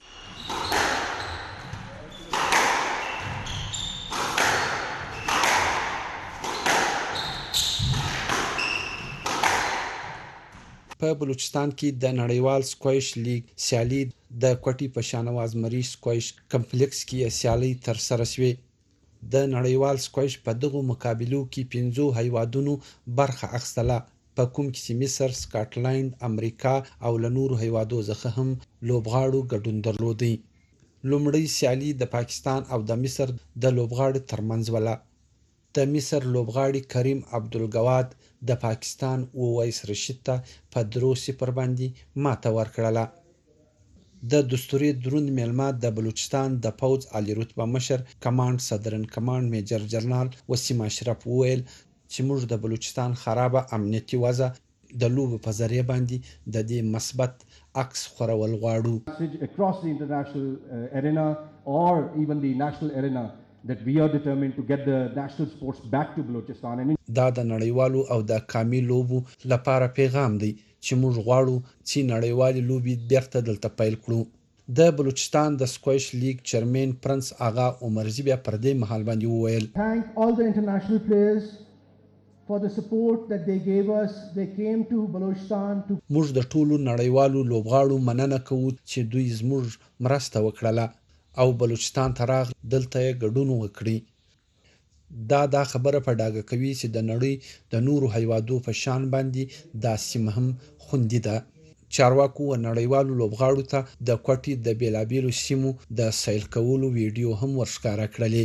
په بلوچستان کې د نړیوال سکواش لیګ سیالي د کوټې په شانواز مری سکواش کمپلیکس کې سیالي تر سره شوې. د نړیوال سکواش په دغه مقابلو کې پنځو هیوادونو برخه اخیستله، په کوم کې چې مصر، سکاټلند، امریکا او له نورو هیوادو څخه هم لوبغاړو ګډون درلودی. لومړی سیالي د پاکستان او د مصر د لوبغاړو ترمنځ وله. د مصر لوبغاړي کریم عبدالجواد د پاکستان اوویس رشید ته په درو صفر باندې ماته ورکړله. د دستوري دروند میلمه د بلوچستان د پوځ عالی رتبه مشر کمانډ صدرن کمانډ میجر جنرال وسیم اشرف وویل چې موږ د بلوچستان خرابه امنیتي وضع د لوبو په ذریعه باندې د دې مثبت عکس خورول غواړو. Across the international uh, arena or even the national arena that we are determined to get the national sports back to Balochistan. دا د نړیوالو او د قامي لوبو لپاره پیغام دی چې موږ غواړو چې نړیوالې لوبې بیرته دلته پیل کړو. د بلوچستان د سکواش لیګ چیرمن پرنس آغا عمرزی بیا پر دې مهال باندې وویل Thank all the international players for the support that they gave us. They came to Balochistan to موږ د ټولو نړیوالو لوبغاړو مننه کوو چې دوی زموږ مرسته وکړله او بلوچستان ته راغلي، دلته یې ګډون وکړي. دا دا خبره په ډاګه کوي چې د نړۍ د نورو هیوادو په شان باندې دا سیمه هم خوندي ده. چارواکو و نړیوالو لوبغاړو ته د کوټې د بیلابیلو سیمو د سیل کولو ویډیو هم ورښکاره کړلې.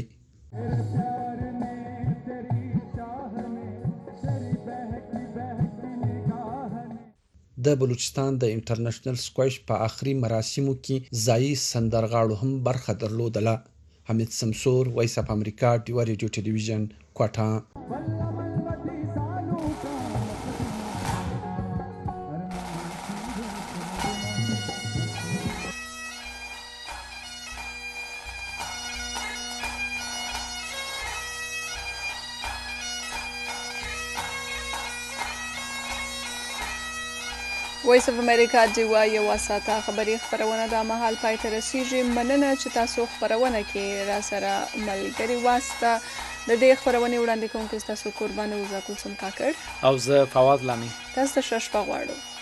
د بلوچستان د انټرنیشنل سکواش په آخري مراسمو کې ځایي سندرغاړو هم برخه درلودله. حمید سمسور، وایس اف امریکا، ډیوا ریډیو ټلویزیون، کوټه. وایس اف امریکا ډیوا یو ساعته خبري خبرونه د مهال پای ته رسیږي. مننه چې تاسو خبرونه کې را سره ملګری واسطه. د دې خبرونه وړاندې کوونکي تاسو قربان او زکو سم کاکړ او زه فواز لامي. تاسو ته شپه غواړم.